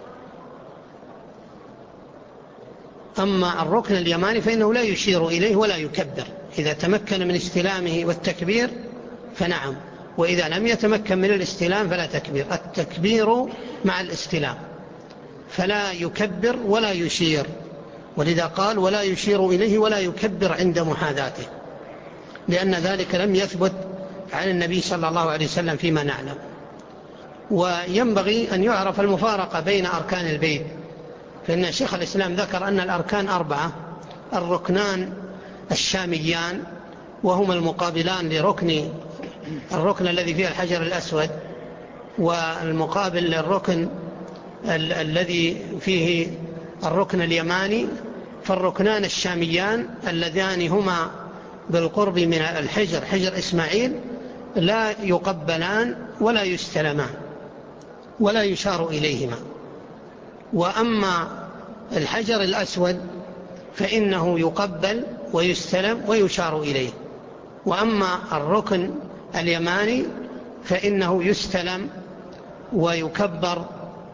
أما الركن اليماني فإنه لا يشير إليه ولا يكبر، إذا تمكن من استلامه والتكبير فنعم، وإذا لم يتمكن من الاستلام فلا تكبير. التكبير مع الاستلام، فلا يكبر ولا يشير، ولذا قال ولا يشير إليه ولا يكبر عند محاذاته، لأن ذلك لم يثبت عن النبي صلى الله عليه وسلم فيما نعلم. وينبغي أن يعرف المفارقة بين أركان البيت، فإن شيخ الإسلام ذكر أن الأركان 4، الركنان الشاميان وهما المقابلان الركن الذي فيه الحجر الأسود، والمقابل للركن الذي فيه الركن اليماني. فالركنان الشاميان اللذان هما بالقرب من الحجر، حجر إسماعيل، لا يقبلان ولا يستلمان ولا يشار إليهما. وأما الحجر الأسود فإنه يقبل ويستلم ويشار إليه. وأما الركن اليماني فإنه يستلم ويكبر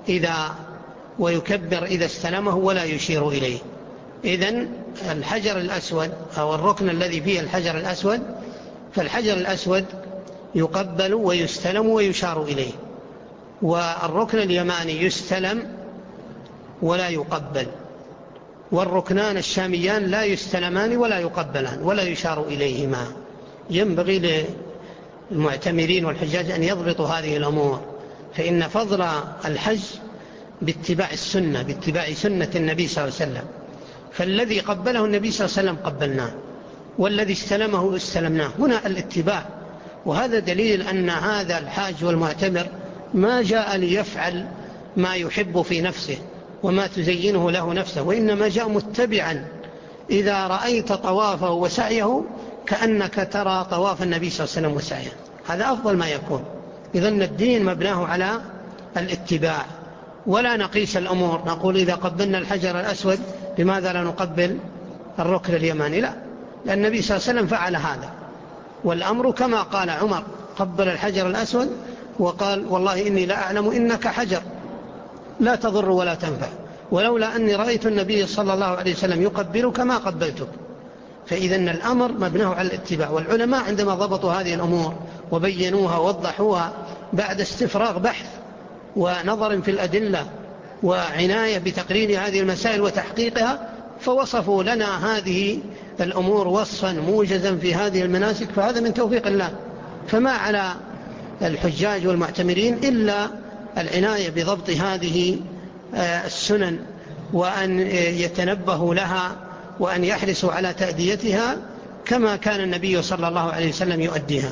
إذا استلمه ولا يشير إليه. إذن الحجر الأسود أو الركن الذي فيه الحجر الأسود، فالحجر الأسود يقبل ويستلم ويشار إليه، والركن اليماني يستلم ولا يقبل، والركنان الشاميان لا يستلمان ولا يقبلان ولا يشار إليهما. ينبغي للمعتمرين والحجاج أن يضبطوا هذه الأمور، فإن فضل الحج باتباع السنة، باتباع سنة النبي صلى الله عليه وسلم. فالذي قبله النبي صلى الله عليه وسلم قبلناه، والذي استلمه استلمناه. هنا الاتباع، وهذا دليل أن هذا الحاج والمعتمر ما جاء ليفعل ما يحب في نفسه وما تزينه له نفسه، وإنما جاء متبعا. إذا رأيت طوافه وسعيه كأنك ترى طواف النبي صلى الله عليه وسلم وسعيه، هذا أفضل ما يكون. إذن الدين مبناه على الاتباع، ولا نقيس الأمور نقول إذا قبلنا الحجر الأسود لماذا لا نقبل الركن اليماني؟ لا، لأن النبي صلى الله عليه وسلم فعل هذا، والأمر كما قال عمر، قبل الحجر الأسود وقال والله إني لا أعلم إنك حجر لا تضر ولا تنفع، ولولا أني رأيت النبي صلى الله عليه وسلم يقبلك ما قبلتك. فإذن الأمر مبناه على الاتباع. والعلماء عندما ضبطوا هذه الأمور وبينوها ووضحوها بعد استفراغ بحث ونظر في الأدلة وعناية بتقرير هذه المسائل وتحقيقها، فوصفوا لنا هذه الأمور وصفا موجزا في هذه المناسك، فهذا من توفيق الله. فما على الحجاج والمعتمرين إلا العناية بضبط هذه السنن، وأن يتنبهوا لها وأن يحرصوا على تأديتها كما كان النبي صلى الله عليه وسلم يؤديها.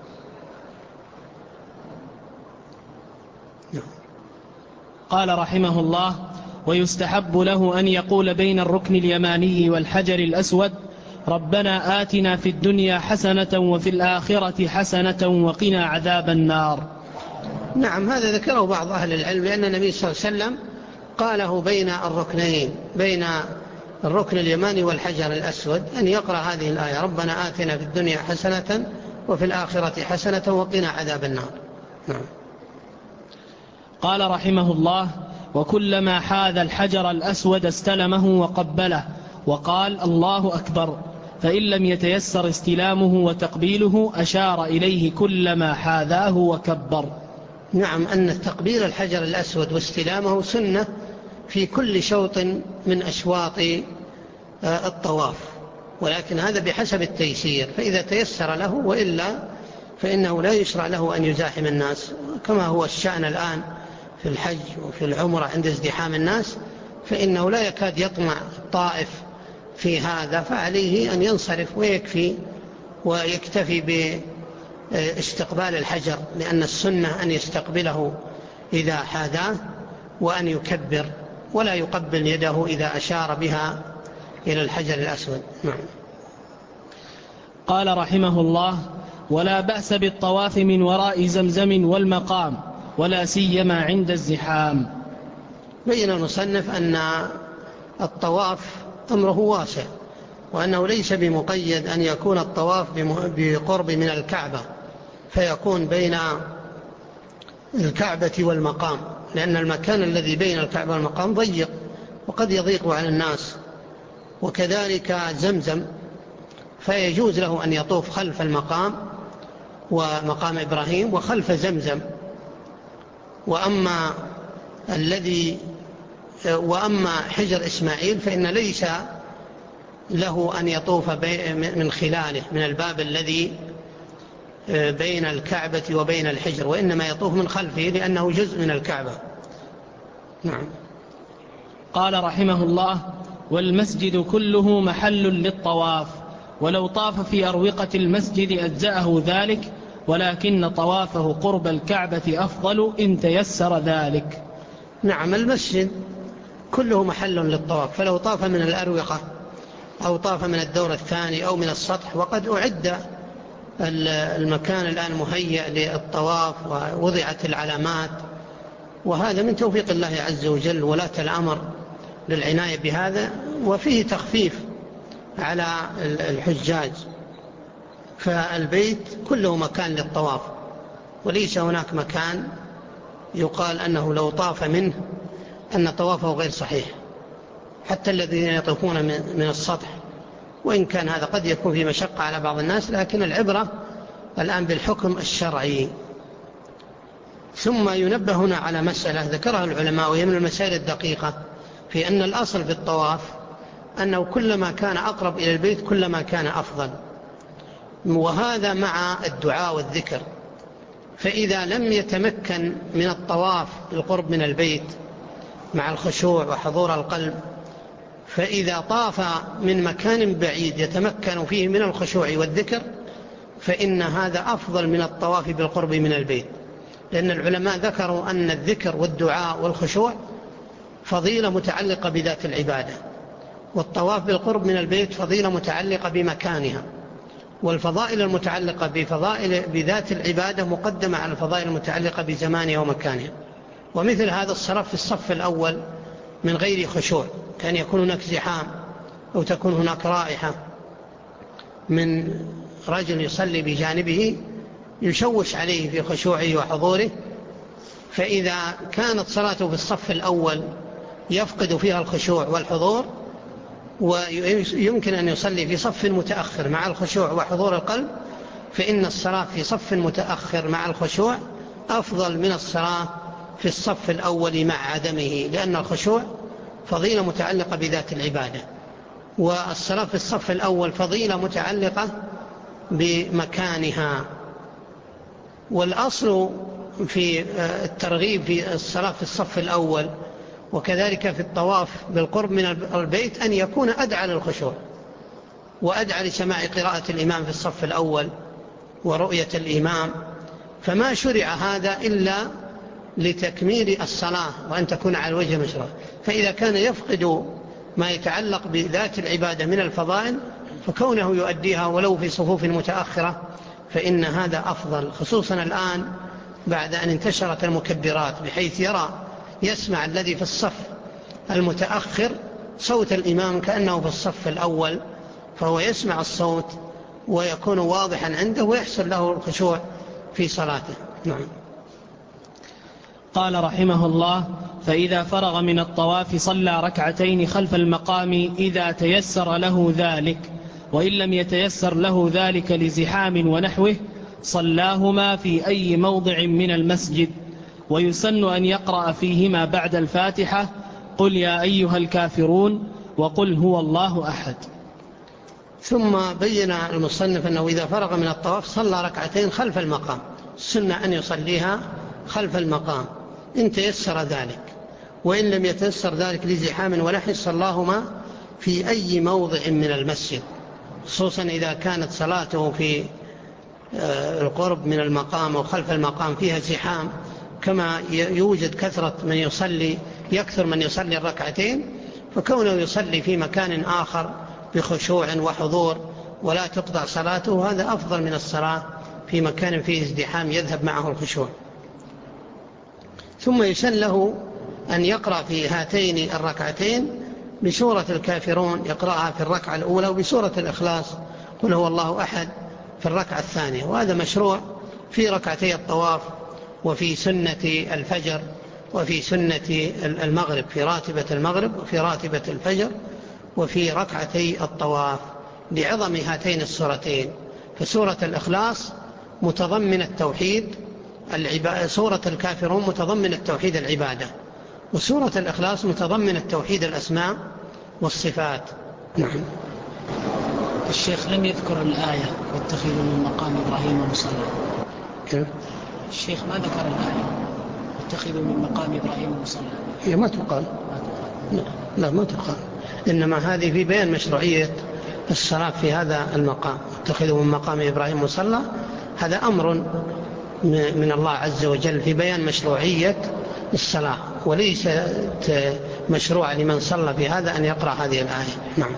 قال رحمه الله: ويستحب له أن يقول بين الركن اليماني والحجر الأسود: ربنا آتنا في الدنيا حسنة وفي الآخرة حسنة وقنا عذاب النار. نعم، هذا ذكره بعض أهل العلم، لأن النبي صلى الله عليه وسلم قاله بين الركنين، بين الركن اليماني والحجر الأسود، أن يقرأ هذه الآية: ربنا آتنا في الدنيا حسنة وفي الآخرة حسنة وقنا عذاب النار. نعم. قال رحمه الله: وكلما حاذ الحجر الأسود استلمه وقبله وقال الله أكبر، فإن لم يتيسر استلامه وتقبيله أشار إليه كلما حاذاه وكبر. نعم، أن تقبيل الحجر الأسود واستلامه سنة في كل شوط من أشواط الطواف، ولكن هذا بحسب التيسير، فإذا تيسر له، وإلا فإنه لا يشرع له أن يزاحم الناس، كما هو الشأن الآن في الحج وفي العمرة عند ازدحام الناس، فإنه لا يكاد يطمع الطائف في هذا، فعليه أن ينصرف ويكفي ويكتفي باستقبال الحجر، لأن السنة أن يستقبله إذا حاذاه، وأن يكبر ولا يقبل يده إذا أشار بها إلى الحجر الأسود. نعم. قال رحمه الله: ولا بأس بالطواف من وراء زمزم والمقام، ولا سيما عند الزحام. بين المصنف أن الطواف أمره واسع، وأنه ليس بمقيد أن يكون الطواف بقرب من الكعبة فيكون بين الكعبة والمقام، لأن المكان الذي بين الكعبة والمقام ضيق وقد يضيق على الناس. وكذلك زمزم، فيجوز له أن يطوف خلف المقام ومقام إبراهيم وخلف زمزم. وأما حجر إسماعيل فإن ليس له أن يطوف من خلاله من الباب الذي بين الكعبة وبين الحجر، وإنما يطوف من خلفه لأنه جزء من الكعبة. نعم. قال رحمه الله: والمسجد كله محل للطواف، ولو طاف في أروقة المسجد أجزأه ذلك، ولكن طوافه قرب الكعبة أفضل إن تيسر ذلك. نعم، المسجد كله محل للطواف، فلو طاف من الأروقة أو طاف من الدور الثاني أو من السطح، وقد أعد المكان الآن مهيأ للطواف ووضعت العلامات، وهذا من توفيق الله عز وجل ولاة الأمر للعناية بهذا، وفيه تخفيف على الحجاج. فالبيت كله مكان للطواف، وليس هناك مكان يقال أنه لو طاف منه أن طوافه غير صحيح، حتى الذين يطوفون من السطح، وإن كان هذا قد يكون في مشقة على بعض الناس، لكن العبرة الآن بالحكم الشرعي. ثم ينبه هنا على مسألة ذكرها العلماء، وهي من المسائل الدقيقة، في أن الأصل في الطواف أنه كلما كان أقرب إلى البيت كلما كان أفضل، وهذا مع الدعاء والذكر. فإذا لم يتمكن من الطواف بالقرب من البيت مع الخشوع وحضور القلب، فإذا طاف من مكان بعيد يتمكن فيه من الخشوع والذكر، فإن هذا أفضل من الطواف بالقرب من البيت، لأن العلماء ذكروا أن الذكر والدعاء والخشوع فضيلة متعلقة بذات العبادة، والطواف بالقرب من البيت فضيلة متعلقة بمكانها، والفضائل المتعلقة بذات العبادة مقدمة على الفضائل المتعلقة بزمانها ومكانها. ومثل هذا الصلاة في الصف الأول من غير خشوع، كان يكون هناك زحام أو تكون هناك رائحة من رجل يصلي بجانبه يشوش عليه في خشوعه وحضوره، فإذا كانت صلاته في الصف الأول يفقد فيها الخشوع والحضور، ويمكن أن يصلي في صف متأخر مع الخشوع وحضور القلب، فإن الصلاة في صف متأخر مع الخشوع أفضل من الصلاة في الصف الأول مع عدمه، لأن الخشوع فضيلة متعلقة بذات العبادة، والصلاة في الصف الأول فضيلة متعلقة بمكانها. والأصل في الترغيب في الصلاة في الصف الأول وكذلك في الطواف بالقرب من البيت أن يكون أدعى للخشوع وأدعى لسماع قراءة الإمام في الصف الأول ورؤية الإمام، فما شرع هذا إلا لتكميل الصلاة وأن تكون على الوجه المشروع. فإذا كان يفقد ما يتعلق بذات العبادة من الفضائل، فكونه يؤديها ولو في صفوف متأخرة فإن هذا أفضل، خصوصا الآن بعد أن انتشرت المكبرات، بحيث يسمع الذي في الصف المتأخر صوت الإمام كأنه في الصف الأول، فهو يسمع الصوت ويكون واضحا عنده ويحصل له الخشوع في صلاته. نعم. قال رحمه الله: فإذا فرغ من الطواف صلى ركعتين خلف المقام إذا تيسر له ذلك، وإن لم يتيسر له ذلك لزحام ونحوه صلاهما في أي موضع من المسجد، ويسن أن يقرأ فيهما بعد الفاتحة قل يا أيها الكافرون وقل هو الله أحد. ثم بين المصنف أنه إذا فرغ من الطواف صلى ركعتين خلف المقام، السنة أن يصليها خلف المقام إن تيسر ذلك، وإن لم يتيسر ذلك لزحام ونحوه صلاهما في أي موضع من المسجد. خصوصا إذا كانت صلاته في القرب من المقام أو خلف المقام فيها زحام، كما يوجد كثرة من يصلي، يكثر من يصلي الركعتين، فكونه يصلي في مكان آخر بخشوع وحضور ولا تقطع صلاته هذا أفضل من الصلاة في مكان فيه ازدحام يذهب معه الخشوع. ثم يسن له أن يقرأ في هاتين الركعتين بسورة الكافرون، يقرأها في الركعة الأولى، وبسورة الإخلاص قل هو الله أحد في الركعة الثانية. وهذا مشروع في ركعتي الطواف وفي سنة الفجر وفي سنة المغرب، في راتبة المغرب وفي راتبة الفجر وفي ركعتي الطواف، لعظم هاتين السورتين. فسورة الإخلاص متضمن التوحيد، سورة الكافرون متضمن التوحيد العبادة، وسورة الإخلاص متضمن التوحيد الأسماء والصفات. نعم. الشيخ لم يذكر الآية واتخذوا من مقام إبراهيم مصلى. كيف؟ الشيخ ما ذكر الآية واتخذوا من مقام إبراهيم مصلى. هي ما تقال. لا ما تقال، إنما هذه في بيان مشروعية الصلاة في هذا المقام. اتخذوا من مقام إبراهيم مصلى، هذا أمر من الله عز وجل في بيان مشروعية الصلاة، وليس مشروع لمن صلى في هذا أن يقرأ هذه الآية. نعم.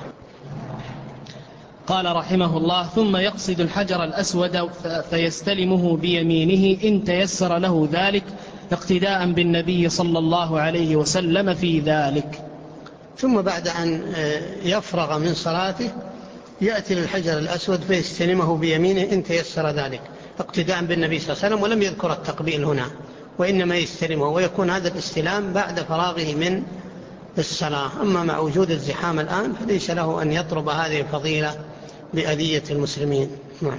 قال رحمه الله: ثم يقصد الحجر الأسود فيستلمه بيمينه إن تيسر له ذلك، اقتداء بالنبي صلى الله عليه وسلم في ذلك. ثم بعد أن يفرغ من صلاته يأتي للحجر الأسود فيستلمه بيمينه إن تيسر ذلك، اقتداء بالنبي صلى الله عليه وسلم، ولم يذكر التقبيل هنا، وإنما يستلمه، ويكون هذا الاستلام بعد فراغه من الصلاة. أما مع وجود الزحام الآن فليس له أن يطلب هذه الفضيلة بأذية المسلمين. نعم.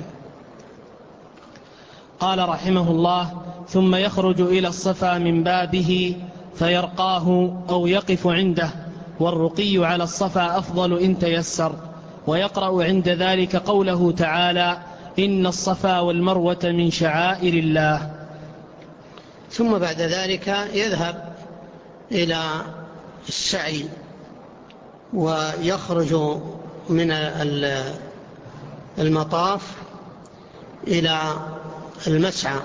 قال رحمه الله: ثم يخرج إلى الصفا من بابه فيرقاه أو يقف عنده، والرقي على الصفا أفضل إن تيسر، ويقرأ عند ذلك قوله تعالى: إن الصفا والمروة من شعائر الله. ثم بعد ذلك يذهب إلى السعي ويخرج من المطاف إلى المسعى.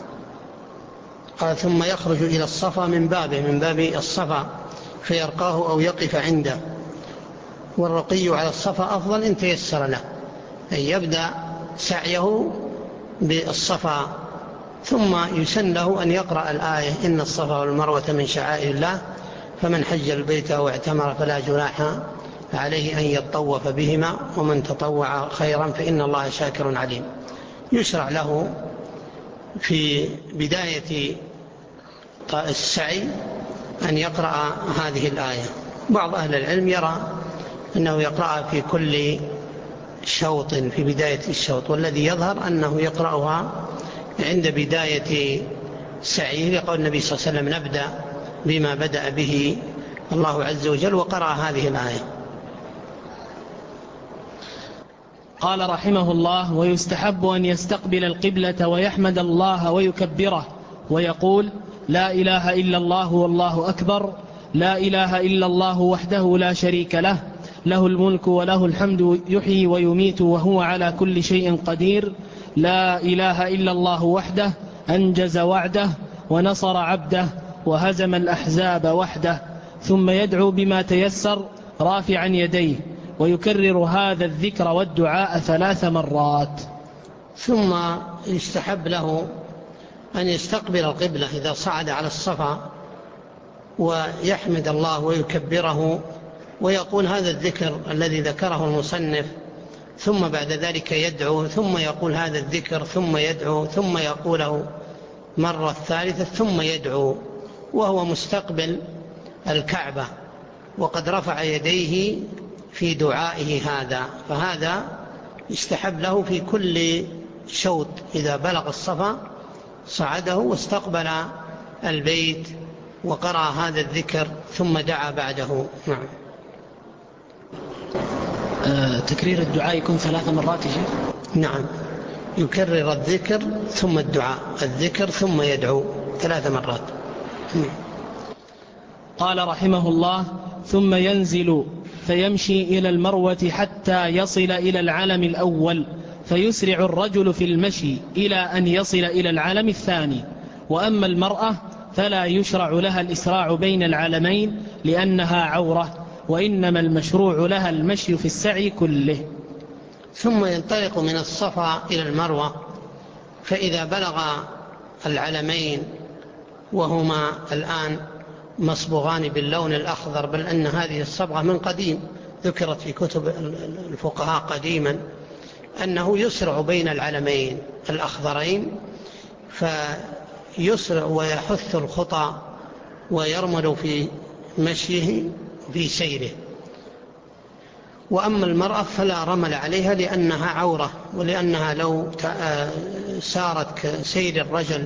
قال: ثم يخرج إلى الصفا من بابه، من باب الصفا، فيرقاه أو يقف عنده، والرقي على الصفا أفضل إن تيسر له، أن يبدأ سعيه بالصفا، ثم يسن له أن يقرأ الآية: إن الصفا والمروة من شعائر الله، فمن حج البيت أو اعتمر فلا جناح عليه أن يطوف بهما، ومن تطوع خيرا فإن الله شاكر عليم. يشرع له في بداية السعي أن يقرأ هذه الآية. بعض أهل العلم يرى أنه يقرأ في كل شوط في بداية الشوط، والذي يظهر أنه يقرأها عند بداية سعيه، لقول النبي صلى الله عليه وسلم: نبدأ بما بدأ به الله عز وجل، وقرأ هذه الآية. قال رحمه الله: ويستحب أن يستقبل القبلة ويحمد الله ويكبره ويقول: لا إله إلا الله والله أكبر، لا إله إلا الله وحده لا شريك له، له الملك وله الحمد يحيي ويميت وهو على كل شيء قدير، لا إله إلا الله وحده أنجز وعده ونصر عبده وهزم الأحزاب وحده. ثم يدعو بما تيسر رافعا يديه، ويكرر هذا الذكر والدعاء 3 مرات. ثم يستحب له أن يستقبل القبلة إذا صعد على الصفا، ويحمد الله ويكبره ويقول هذا الذكر الذي ذكره المصنف، ثم بعد ذلك يدعو، ثم يقول هذا الذكر، ثم يدعو، ثم يقوله مرة ثالثة، ثم يدعو وهو مستقبل الكعبة، وقد رفع يديه في دعائه هذا. فهذا يستحب له في كل شوط، إذا بلغ الصفا صعده واستقبل البيت وقرأ هذا الذكر ثم دعا بعده. نعم. تكرير الدعاء يكون 3 مرات يا شيخ؟ نعم، يكرر الذكر ثم الدعاء، الذكر ثم يدعو 3 مرات. قال رحمه الله: ثم ينزل فيمشي إلى المروة حتى يصل إلى العلم الأول، فيسرع الرجل في المشي إلى أن يصل إلى العلم الثاني. وأما المرأة فلا يشرع لها الإسراع بين العلمين لأنها عورة، وإنما المشروع لها المشي في السعي كله. ثم ينطلق من الصفا إلى المروة، فإذا بلغ العلمين وهما الآن مصبوغان باللون الأخضر، بل أن هذه الصبغة من قديم ذكرت في كتب الفقهاء قديما أنه يسرع بين العلمين الأخضرين، فيسرع ويحث الخطى ويرمل في مشيه في سيره. وأما المرأة فلا رمل عليها لأنها عورة، ولأنها لو سارت كسير الرجل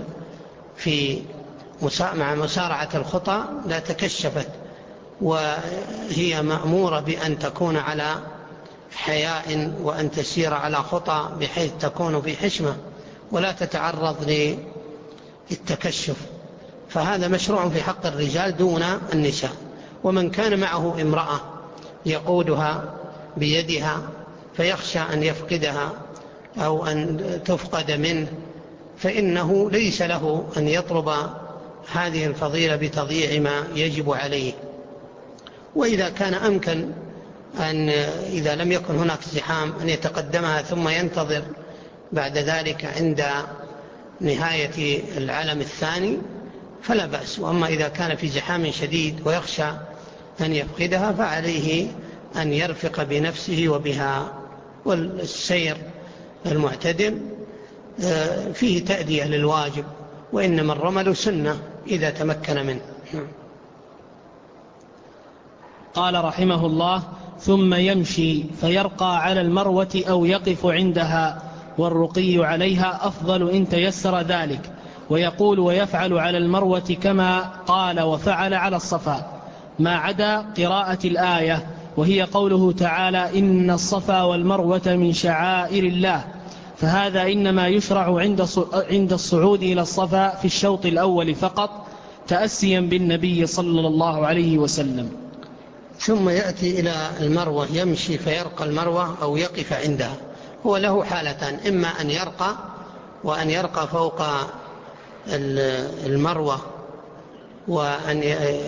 مع مسارعة الخطى لا تكشفت، وهي مأمورة بأن تكون على حياء وأن تسير على خطى بحيث تكون في حشمة ولا تتعرض للتكشف، فهذا مشروع في حق الرجال دون النساء. ومن كان معه امرأة يقودها بيدها فيخشى أن يفقدها أو أن تفقد منه، فإنه ليس له أن يطلب هذه الفضيلة بتضييع ما يجب عليه. وإذا كان أمكن أن إذا لم يكن هناك ازدحام أن يتقدمها ثم ينتظر بعد ذلك عند نهاية العلم الثاني فلا بأس. وأما إذا كان في زحام شديد ويخشى أن يفقدها فعليه أن يرفق بنفسه وبها. والسير المعتدل فيه تأدية للواجب، وإنما الرمل سنة إذا تمكن منه. قال رحمه الله: ثم يمشي فيرقى على المروة أو يقف عندها، والرقي عليها أفضل إن تيسر ذلك. ويقول ويفعل على المروة كما قال وفعل على الصفا، ما عدا قراءة الآية، وهي قوله تعالى: إن الصفا والمروة من شعائر الله، فهذا إنما يشرع عند الصعود إلى الصفا في الشوط الأول فقط، تأسيا بالنبي صلى الله عليه وسلم. ثم يأتي إلى المروة يمشي فيرقى المروة أو يقف عندها. هو له حالتان: إما أن يرقى فوق المروة، وأن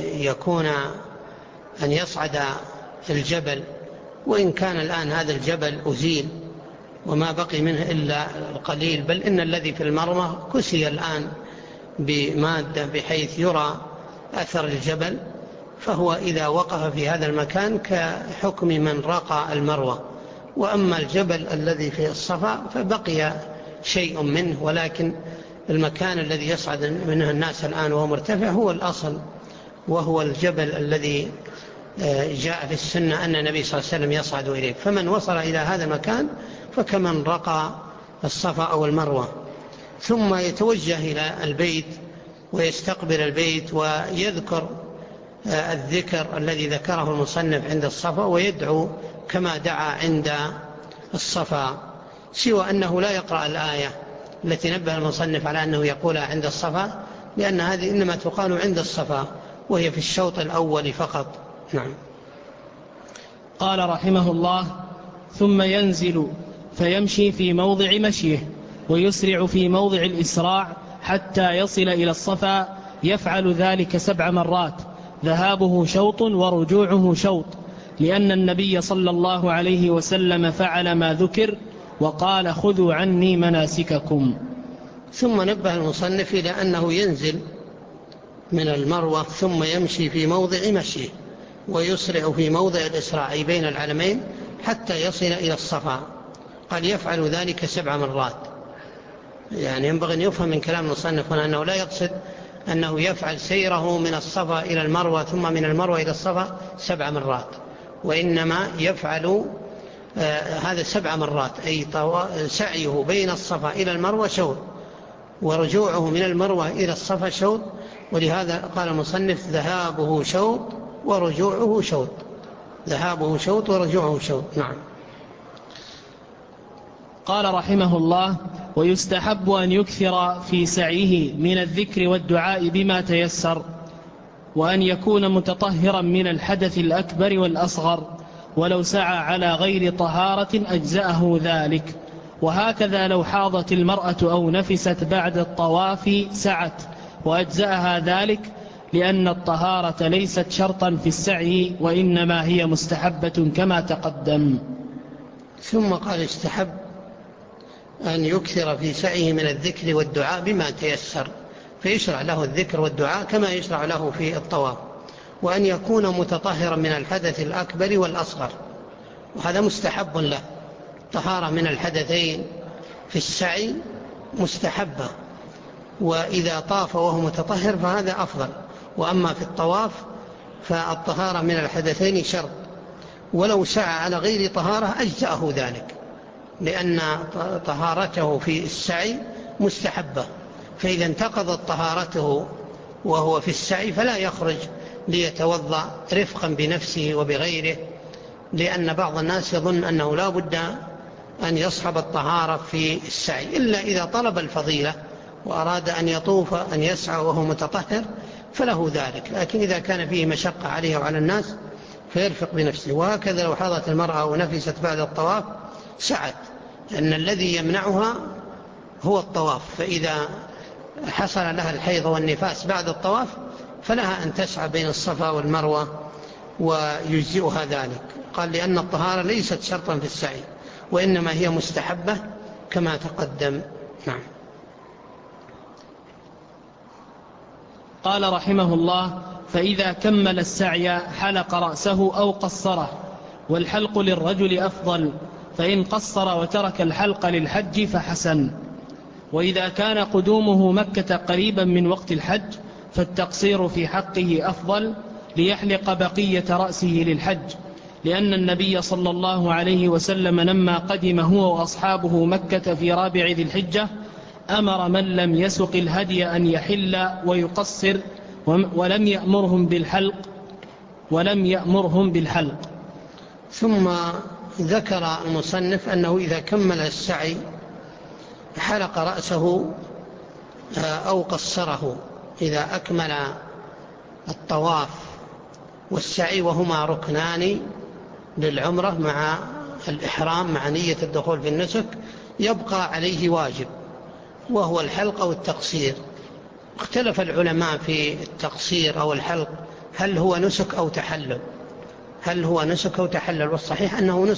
يصعد الجبل، وإن كان الآن هذا الجبل أزيل وما بقي منه إلا القليل، بل إن الذي في المروة كسي الآن بمادة بحيث يرى أثر الجبل، فهو إذا وقف في هذا المكان كحكم من رقى المروة. وأما الجبل الذي في الصفا فبقي شيء منه، ولكن المكان الذي يصعد منه الناس الآن وهو مرتفع هو الأصل، وهو الجبل الذي جاء في السنة أن النبي صلى الله عليه وسلم يصعد إليه. فمن وصل إلى هذا المكان فكمن رقى الصفا أو المروة. ثم يتوجه إلى البيت ويستقبل البيت ويذكر الذكر الذي ذكره المصنف عند الصفا، ويدعو كما دعا عند الصفا، سوى أنه لا يقرأ الآية التي نبه المصنف على أنه يقولها عند الصفا، لأن هذه إنما تقال عند الصفا وهي في الشوط الأول فقط. نعم. قال رحمه الله: ثم ينزل فيمشي في موضع مشيه، ويسرع في موضع الإسراع حتى يصل إلى الصفا، يفعل ذلك 7 مرات، ذهابه شوط ورجوعه شوط، لأن النبي صلى الله عليه وسلم فعل ما ذكر وقال: خذوا عني مناسككم. ثم نبه المصنف إلى أنه ينزل من المروة ثم يمشي في موضع مشيه، ويسرع في موضع الإسراع بين العلمين حتى يصل إلى الصفا. قال يفعل ذلك 7 مرات، يعني ينبغي أن يفهم من كلام المصنف هنا أنه لا يقصد أنه يفعل سيره من الصفا إلى المروة ثم من المروة إلى الصفا 7 مرات، وإنما يفعل هذا 7 مرات، أي سعيه بين الصفا إلى المروة شوط، ورجوعه من المروة إلى الصفا شوط. ولهذا قال المصنف: ذهابه شوط ورجوعه شوط، ذهابه شوط ورجوعه شوط. نعم. قال رحمه الله: ويستحب أن يكثر في سعيه من الذكر والدعاء بما تيسر، وأن يكون متطهرا من الحدث الأكبر والأصغر، ولو سعى على غير طهارة أجزأه ذلك. وهكذا لو حاضت المرأة أو نفست بعد الطواف سعت وأجزأها ذلك، لأن الطهارة ليست شرطا في السعي، وإنما هي مستحبة كما تقدم. ثم قال استحب أن يكثر في سعيه من الذكر والدعاء بما تيسر، فيشرع له الذكر والدعاء كما يشرع له في الطواف، وأن يكون متطهرا من الحدث الأكبر والأصغر، وهذا مستحب له. طهارة من الحدثين في السعي مستحبة، وإذا طاف وهو متطهر فهذا أفضل. وأما في الطواف فالطهارة من الحدثين شرط، ولو سعى على غير طهارة أجزأه ذلك، لأن طهارته في السعي مستحبة. فإذا انتقضت طهارته وهو في السعي فلا يخرج ليتوضأ رفقا بنفسه وبغيره، لأن بعض الناس يظن أنه لا بد أن يصحب الطهارة في السعي، إلا إذا طلب الفضيلة وأراد أن يطوف أن يسعى وهو متطهر فله ذلك، لكن إذا كان فيه مشقة عليه وعلى الناس فيرفق بنفسه. وهكذا لو حاضت المرأة ونفست بعد الطواف سعت، لأن الذي يمنعها هو الطواف، فإذا حصل لها الحيض والنفاس بعد الطواف فلها أن تسعى بين الصفا والمروة ويجزئها ذلك. قال لأن الطهارة ليست شرطا في السعي، وإنما هي مستحبة كما تقدم. نعم. قال رحمه الله: فإذا كمل السعي حلق رأسه أو قصره، والحلق للرجل أفضل، فإن قصر وترك الحلق للحج فحسن. وإذا كان قدومه مكة قريبا من وقت الحج فالتقصير في حقه أفضل، ليحلق بقية رأسه للحج، لأن النبي صلى الله عليه وسلم لما قدم هو وأصحابه مكة في رابع ذي الحجة أمر من لم يسق الهدي أن يحل ويقصر، ولم يأمرهم بالحلق. ثم ذكر المصنف أنه إذا كمل السعي حلق رأسه أو قصره، إذا أكمل الطواف والسعي وهما ركنان للعمرة مع الإحرام مع نية الدخول في النسك، يبقى عليه واجب وهو الحلق أو التقصير. اختلف العلماء في التقصير أو الحلق، هل هو نسك أو تحلل؟ والصحيح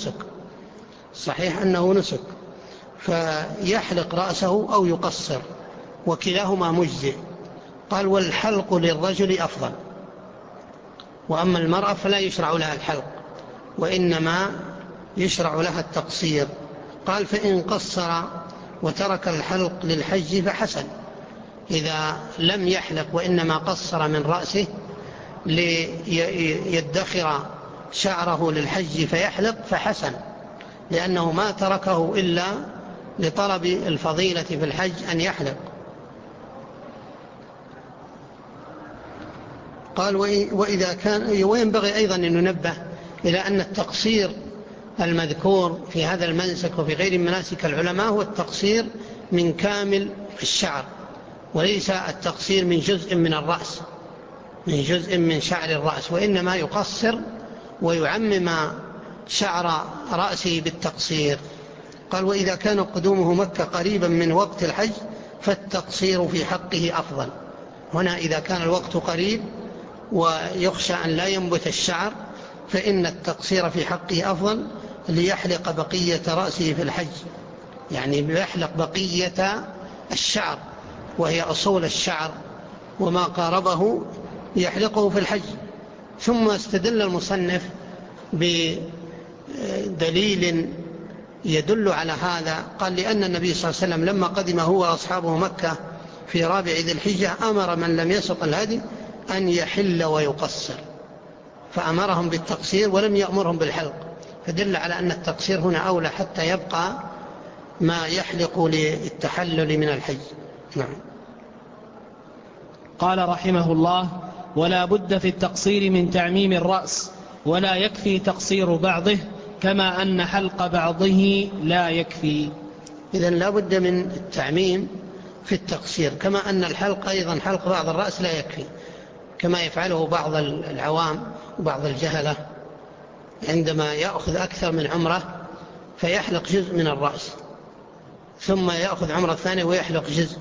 أنه نسك، فيحلق رأسه أو يقصر، وكلاهما مجزئ. قال: والحلق للرجل أفضل، وأما المرأة فلا يشرع لها الحلق، وإنما يشرع لها التقصير. قال: فإن قصر وترك الحلق للحج فحسن. إذا لم يحلق وإنما قصر من رأسه ليدخر شعره للحج فيحلق فحسن، لأنه ما تركه إلا لطلب الفضيلة في الحج أن يحلق. قال: وإذا كان، وينبغي أيضا أن ننبه إلى أن التقصير المذكور في هذا المنسك وفي غير مناسك العلماء هو التقصير من كامل الشعر، وليس التقصير من جزء من الرأس، من جزء من شعر الرأس، وإنما يقصر ويعمم شعر رأسه بالتقصير. قال: وإذا كان قدومه مكة قريبا من وقت الحج فالتقصير في حقه أفضل. هنا إذا كان الوقت قريب ويخشى أن لا ينبت الشعر فإن التقصير في حقه أفضل، ليحلق بقية رأسه في الحج، يعني يحلق بقية الشعر وهي أصول الشعر وما قاربه يحلقه في الحج. ثم استدل المصنف بدليل يدل على هذا. قال: لأن النبي صلى الله عليه وسلم لما قدم هو وأصحابه مكة في رابع ذي الحجة أمر من لم يسق الهدي أن يحل ويقصر، فأمرهم بالتقصير ولم يأمرهم بالحلق، فدل على أن التقصير هنا أولى حتى يبقى ما يحلق للتحلل من الحج. نعم. قال رحمه الله: ولا بد في التقصير من تعميم الرأس، ولا يكفي تقصير بعضه، كما أن حلق بعضه لا يكفي. إذن لا بد من التعميم في التقصير، كما أن الحلق أيضا حلق بعض الرأس لا يكفي، كما يفعله بعض العوام وبعض الجهلة عندما يأخذ أكثر من عمرة فيحلق جزء من الرأس، ثم يأخذ عمرة ثانية ويحلق جزء،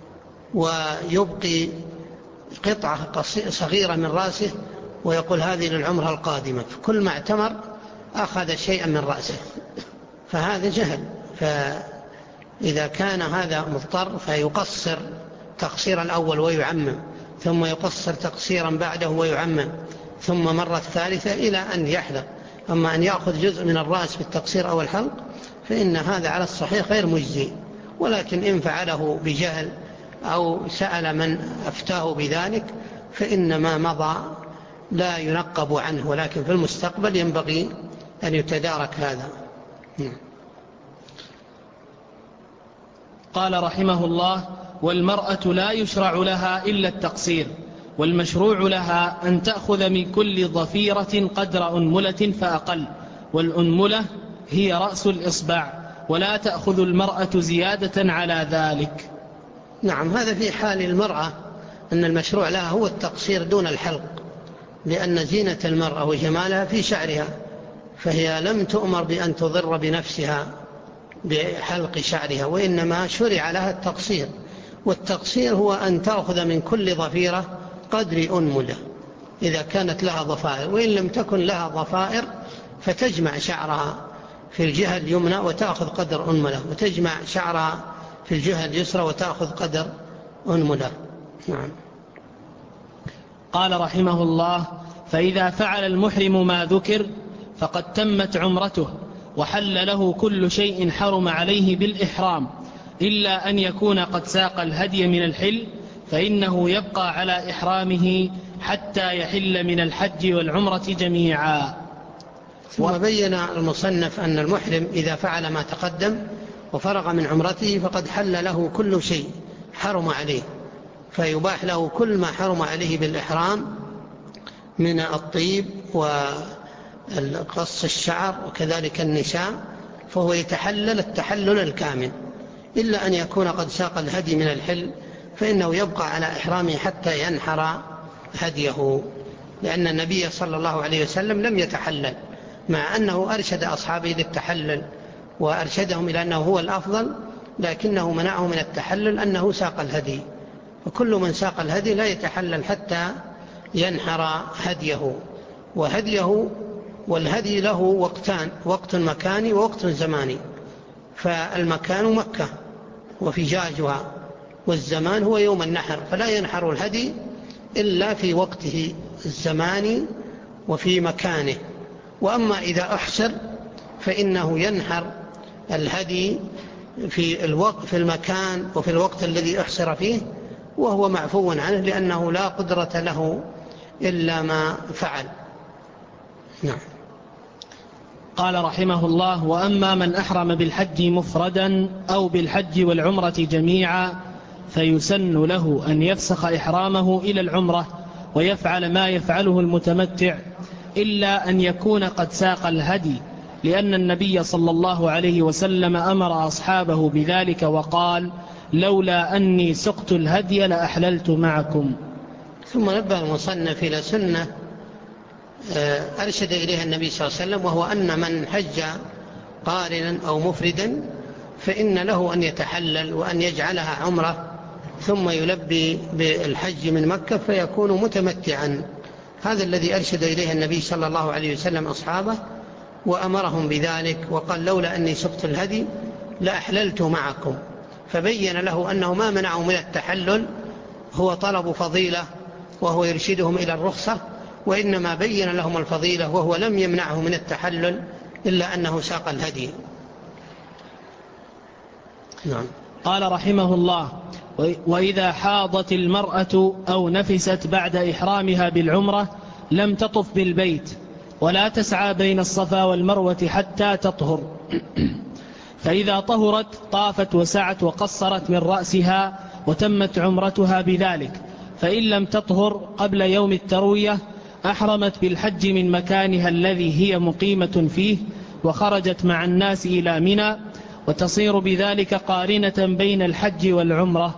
ويبقي قطعة صغيرة من رأسه ويقول هذه للعمرة القادمة. فكل ما اعتمر أخذ شيئا من رأسه، فهذا جهل. فإذا كان هذا مضطر فيقصر تقصير الأول ويعمم، ثم يقصر تقصيرا بعده ويعمم، ثم مرة ثالثة إلى أن يحلق. أما أن يأخذ جزء من الرأس في التقصير أو الحلق فإن هذا على الصحيح غير مجزي. ولكن إن فعله بجهل أو سأل من أفتاه بذلك فإن ما مضى لا ينقب عنه، ولكن في المستقبل ينبغي أن يتدارك هذا. قال رحمه الله: والمرأة لا يشرع لها إلا التقصير، والمشروع لها أن تأخذ من كل ضفيرة قدر أنملة فأقل، والأنملة هي رأس الإصبع، ولا تأخذ المرأة زيادة على ذلك. نعم، هذا في حال المرأة أن المشروع لها هو التقصير دون الحلق، لأن زينة المرأة وجمالها في شعرها، فهي لم تؤمر بأن تضر بنفسها بحلق شعرها، وإنما شرع لها التقصير. والتقصير هو أن تأخذ من كل ضفيرة قدر أنملة إذا كانت لها ضفائر، وإن لم تكن لها ضفائر فتجمع شعرها في الجهة اليمنى وتأخذ قدر أنملة، وتجمع شعرها في الجهة اليسرى وتأخذ قدر أنملة. نعم. قال رحمه الله: فإذا فعل المحرم ما ذكر فقد تمت عمرته، وحل له كل شيء حرم عليه بالإحرام، إلا أن يكون قد ساق الهدي من الحل، فإنه يبقى على إحرامه حتى يحل من الحج والعمرة جميعا. ثم بين المصنف أن المحرم إذا فعل ما تقدم وفرغ من عمرته فقد حل له كل شيء حرم عليه، فيباح له كل ما حرم عليه بالإحرام من الطيب وقص الشعر وكذلك النساء، فهو يتحلل التحلل الكامل، إلا أن يكون قد ساق الهدي من الحل، فإنه يبقى على إحرامه حتى ينحر هديه، لأن النبي صلى الله عليه وسلم لم يتحلل، مع أنه أرشد أصحابه للتحلل وأرشدهم إلى أنه هو الأفضل، لكنه منعه من التحلل أنه ساق الهدي. وكل من ساق الهدي لا يتحلل حتى ينحر هديه. والهدي له وقتان: وقت مكاني ووقت زماني. فالمكان مكة وفجاجها، والزمان هو يوم النحر، فلا ينحر الهدي إلا في وقته الزماني وفي مكانه. وأما إذا أحسر فإنه ينحر الهدي في المكان وفي الوقت الذي أحسر فيه، وهو معفو عنه لأنه لا قدرة له إلا ما فعل. نعم. قال رحمه الله: وأما من أحرم بالحج مفردا أو بالحج والعمرة جميعا فيسن له أن يفسخ إحرامه إلى العمرة ويفعل ما يفعله المتمتع، إلا أن يكون قد ساق الهدي، لأن النبي صلى الله عليه وسلم أمر أصحابه بذلك وقال: لولا أني سقت الهدي لأحللت معكم. ثم نبه المصنف إلى سنة أرشد إليها النبي صلى الله عليه وسلم، وهو أن من حج قارنا أو مفردا فإن له أن يتحلل وأن يجعلها عمرة ثم يلبي بالحج من مكة فيكون متمتعا. هذا الذي أرشد إليه النبي صلى الله عليه وسلم أصحابه وأمرهم بذلك، وقال: لولا أني سقت الهدي لأحللت معكم. فبين له أنه ما منعه من التحلل هو طلب فضيلة وهو يرشدهم إلى الرخصة، وإنما بين لهم الفضيلة وهو لم يمنعه من التحلل إلا أنه ساق الهدي. نعم. قال رحمه الله: وإذا حاضت المرأة أو نفست بعد إحرامها بالعمرة لم تطف بالبيت ولا تسعى بين الصفا والمروة حتى تطهر، فإذا طهرت طافت وسعت وقصرت من رأسها وتمت عمرتها بذلك. فإن لم تطهر قبل يوم التروية أحرمت بالحج من مكانها الذي هي مقيمة فيه، وخرجت مع الناس إلى منى، وتصير بذلك قارنة بين الحج والعمرة،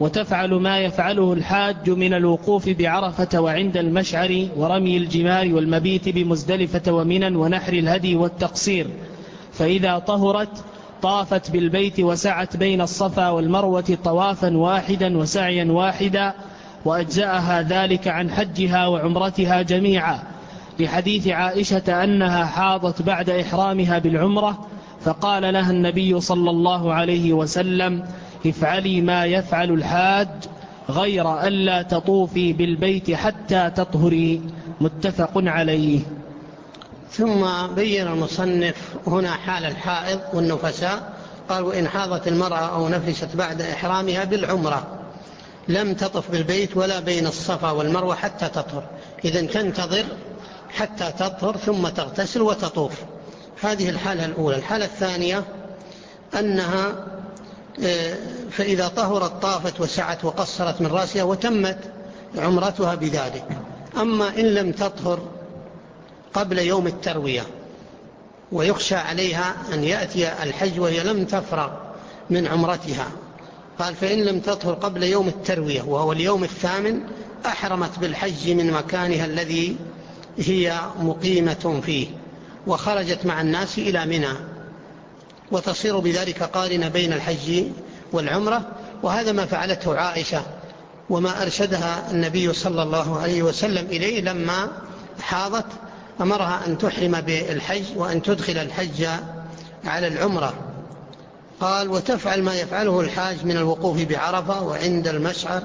وتفعل ما يفعله الحاج من الوقوف بعرفة وعند المشعر ورمي الجمار والمبيت بمزدلفة ومنى ونحر الهدي والتقصير. فإذا طهرت طافت بالبيت وسعت بين الصفا والمروة طوافا واحدا وسعيا واحدا، وأجزأها ذلك عن حجها وعمرتها جميعا، لحديث عائشة أنها حاضت بعد إحرامها بالعمرة، فقال لها النبي صلى الله عليه وسلم: افعلي ما يفعل الحاج غير ألا تطوفي بالبيت حتى تطهري. متفق عليه. ثم بين المصنف هنا حال الحائض والنفساء. قال: وإن حاضت المرأة أو نفست بعد إحرامها بالعمرة لم تطف بالبيت ولا بين الصفا والمروة حتى تطهر. إذن تنتظر حتى تطهر ثم تغتسل وتطوف. هذه الحالة الأولى. الحالة الثانية أنها فإذا طهرت طافت وسعت وقصرت من رأسها وتمت عمرتها بذلك. أما إن لم تطهر قبل يوم التروية ويخشى عليها أن يأتي الحج وهي لم تفرغ من عمرتها، قال: فإن لم تطهر قبل يوم التروية وهو اليوم الثامن أحرمت بالحج من مكانها الذي هي مقيمة فيه، وخرجت مع الناس إلى منى، وتصير بذلك قارنة بين الحج والعمرة. وهذا ما فعلته عائشة وما أرشدها النبي صلى الله عليه وسلم إليه لما حاضت، أمرها أن تحرم بالحج وأن تدخل الحج على العمرة. قال: وتفعل ما يفعله الحاج من الوقوف بعرفة وعند المشعر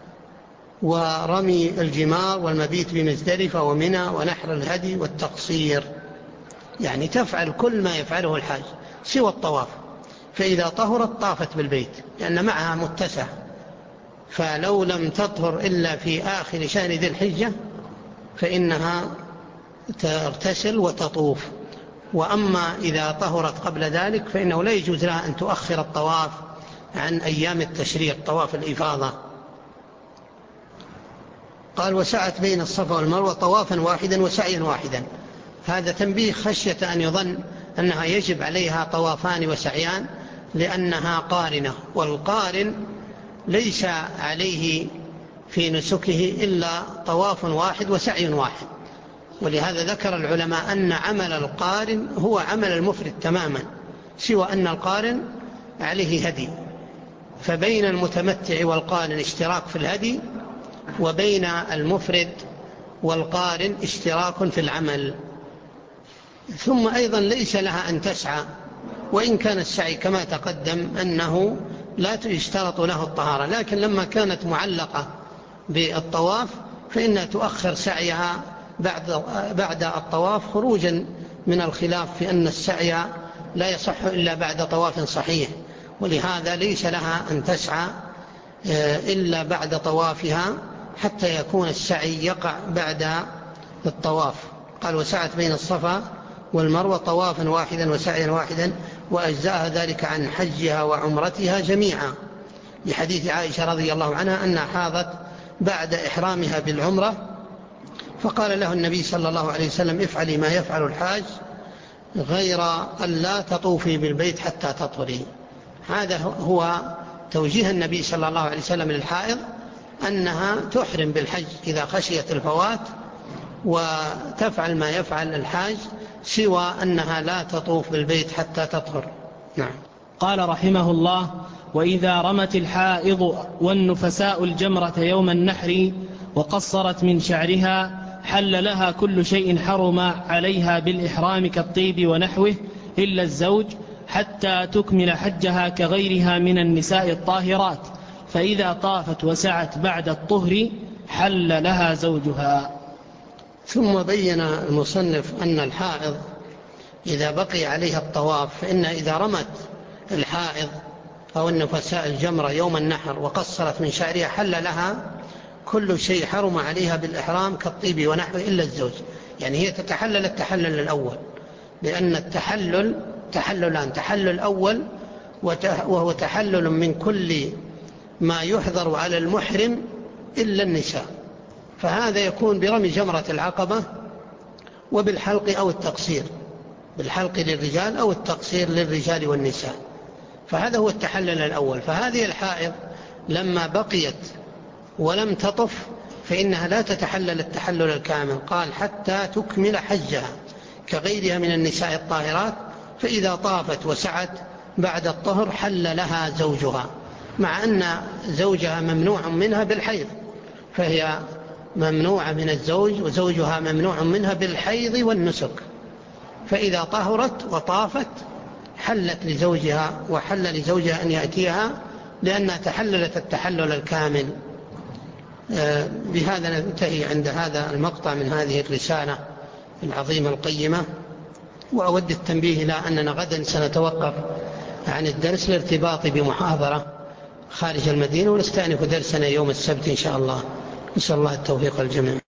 ورمي الجمار والمبيت بمزدلفة ومنى ونحر الهدي والتقصير. يعني تفعل كل ما يفعله الحاج سوى الطواف. فإذا طهرت طافت بالبيت لأن معها متسع، فلو لم تطهر إلا في آخر شهر ذي الحجة فإنها تغتسل وتطوف. وأما إذا طهرت قبل ذلك فإنه لا يجوز لها أن تؤخر الطواف عن أيام التشريق، طواف الإفاضة. قال: وسعت بين الصفا والمروة طوافا واحدا وسعيا واحدا. هذا تنبيه خشية أن يظن أنها يجب عليها طوافان وسعيان لأنها قارنة، والقارن ليس عليه في نسكه إلا طواف واحد وسعي واحد. ولهذا ذكر العلماء أن عمل القارن هو عمل المفرد تماما، سوى أن القارن عليه هدي، فبين المتمتع والقارن اشتراك في الهدي، وبين المفرد والقارن اشتراك في العمل. ثم أيضا ليس لها أن تسعى، وإن كان السعي كما تقدم أنه لا يشترط له الطهارة، لكن لما كانت معلقة بالطواف فإنها تؤخر سعيها بعد الطواف، خروجا من الخلاف في أن السعي لا يصح إلا بعد طواف صحيح. ولهذا ليس لها أن تسعى إلا بعد طوافها حتى يكون السعي يقع بعد الطواف. قال: وسعت بين الصفا والمروة طوافا واحدا وسعيا واحدا، وأجزاها ذلك عن حجها وعمرتها جميعا، لحديث عائشة رضي الله عنها أنها حاضت بعد إحرامها بالعمرة، فقال له النبي صلى الله عليه وسلم: افعلي ما يفعل الحاج غير أن لا تطوفي بالبيت حتى تطهري. هذا هو توجيه النبي صلى الله عليه وسلم للحائض، أنها تحرم بالحج إذا خشيت الفوات، وتفعل ما يفعل الحاج سوى أنها لا تطوف بالبيت حتى تطهر. نعم. قال رحمه الله: وإذا رمت الحائض والنفساء الجمرة يوم النحر وقصرت من شعرها حل لها كل شيء حرم عليها بالإحرام كالطيب ونحوه إلا الزوج، حتى تكمل حجها كغيرها من النساء الطاهرات، فإذا طافت وسعت بعد الطهر حل لها زوجها. ثم بين المصنف أن الحائض إذا بقي عليها الطواف فإن إذا رمت الحائض أو النفساء الجمرة يوم النحر وقصرت من شعرها حل لها كل شيء حرم عليها بالإحرام كالطيب ونحوه إلا الزوج. يعني هي تتحلل التحلل الأول، لأن التحلل تحللان: تحلل أول وهو تحلل من كل ما يحظر على المحرم إلا النساء، فهذا يكون برمي جمرة العقبة وبالحلق أو التقصير، بالحلق للرجال أو التقصير للرجال والنساء، فهذا هو التحلل الأول. فهذه الحائض لما بقيت ولم تطف فإنها لا تتحلل التحلل الكامل. قال حتى تكمل حجها كغيرها من النساء الطاهرات، فإذا طافت وسعت بعد الطهر حل لها زوجها، مع أن زوجها ممنوع منها بالحيض، فهي ممنوعة من الزوج وزوجها ممنوع منها بالحيض والنسك، فإذا طهرت وطافت حلت لزوجها وحل لزوجها أن يأتيها لأنها تحللت التحلل الكامل. بهذا ننتهي عند هذا المقطع من هذه الرسالة العظيمة القيمة. وأود التنبيه إلى أننا غدا سنتوقف عن الدرس لارتباط بمحاضرة خارج المدينة، ونستأنف درسنا يوم السبت إن شاء الله. نسأل الله التوفيق الجميع.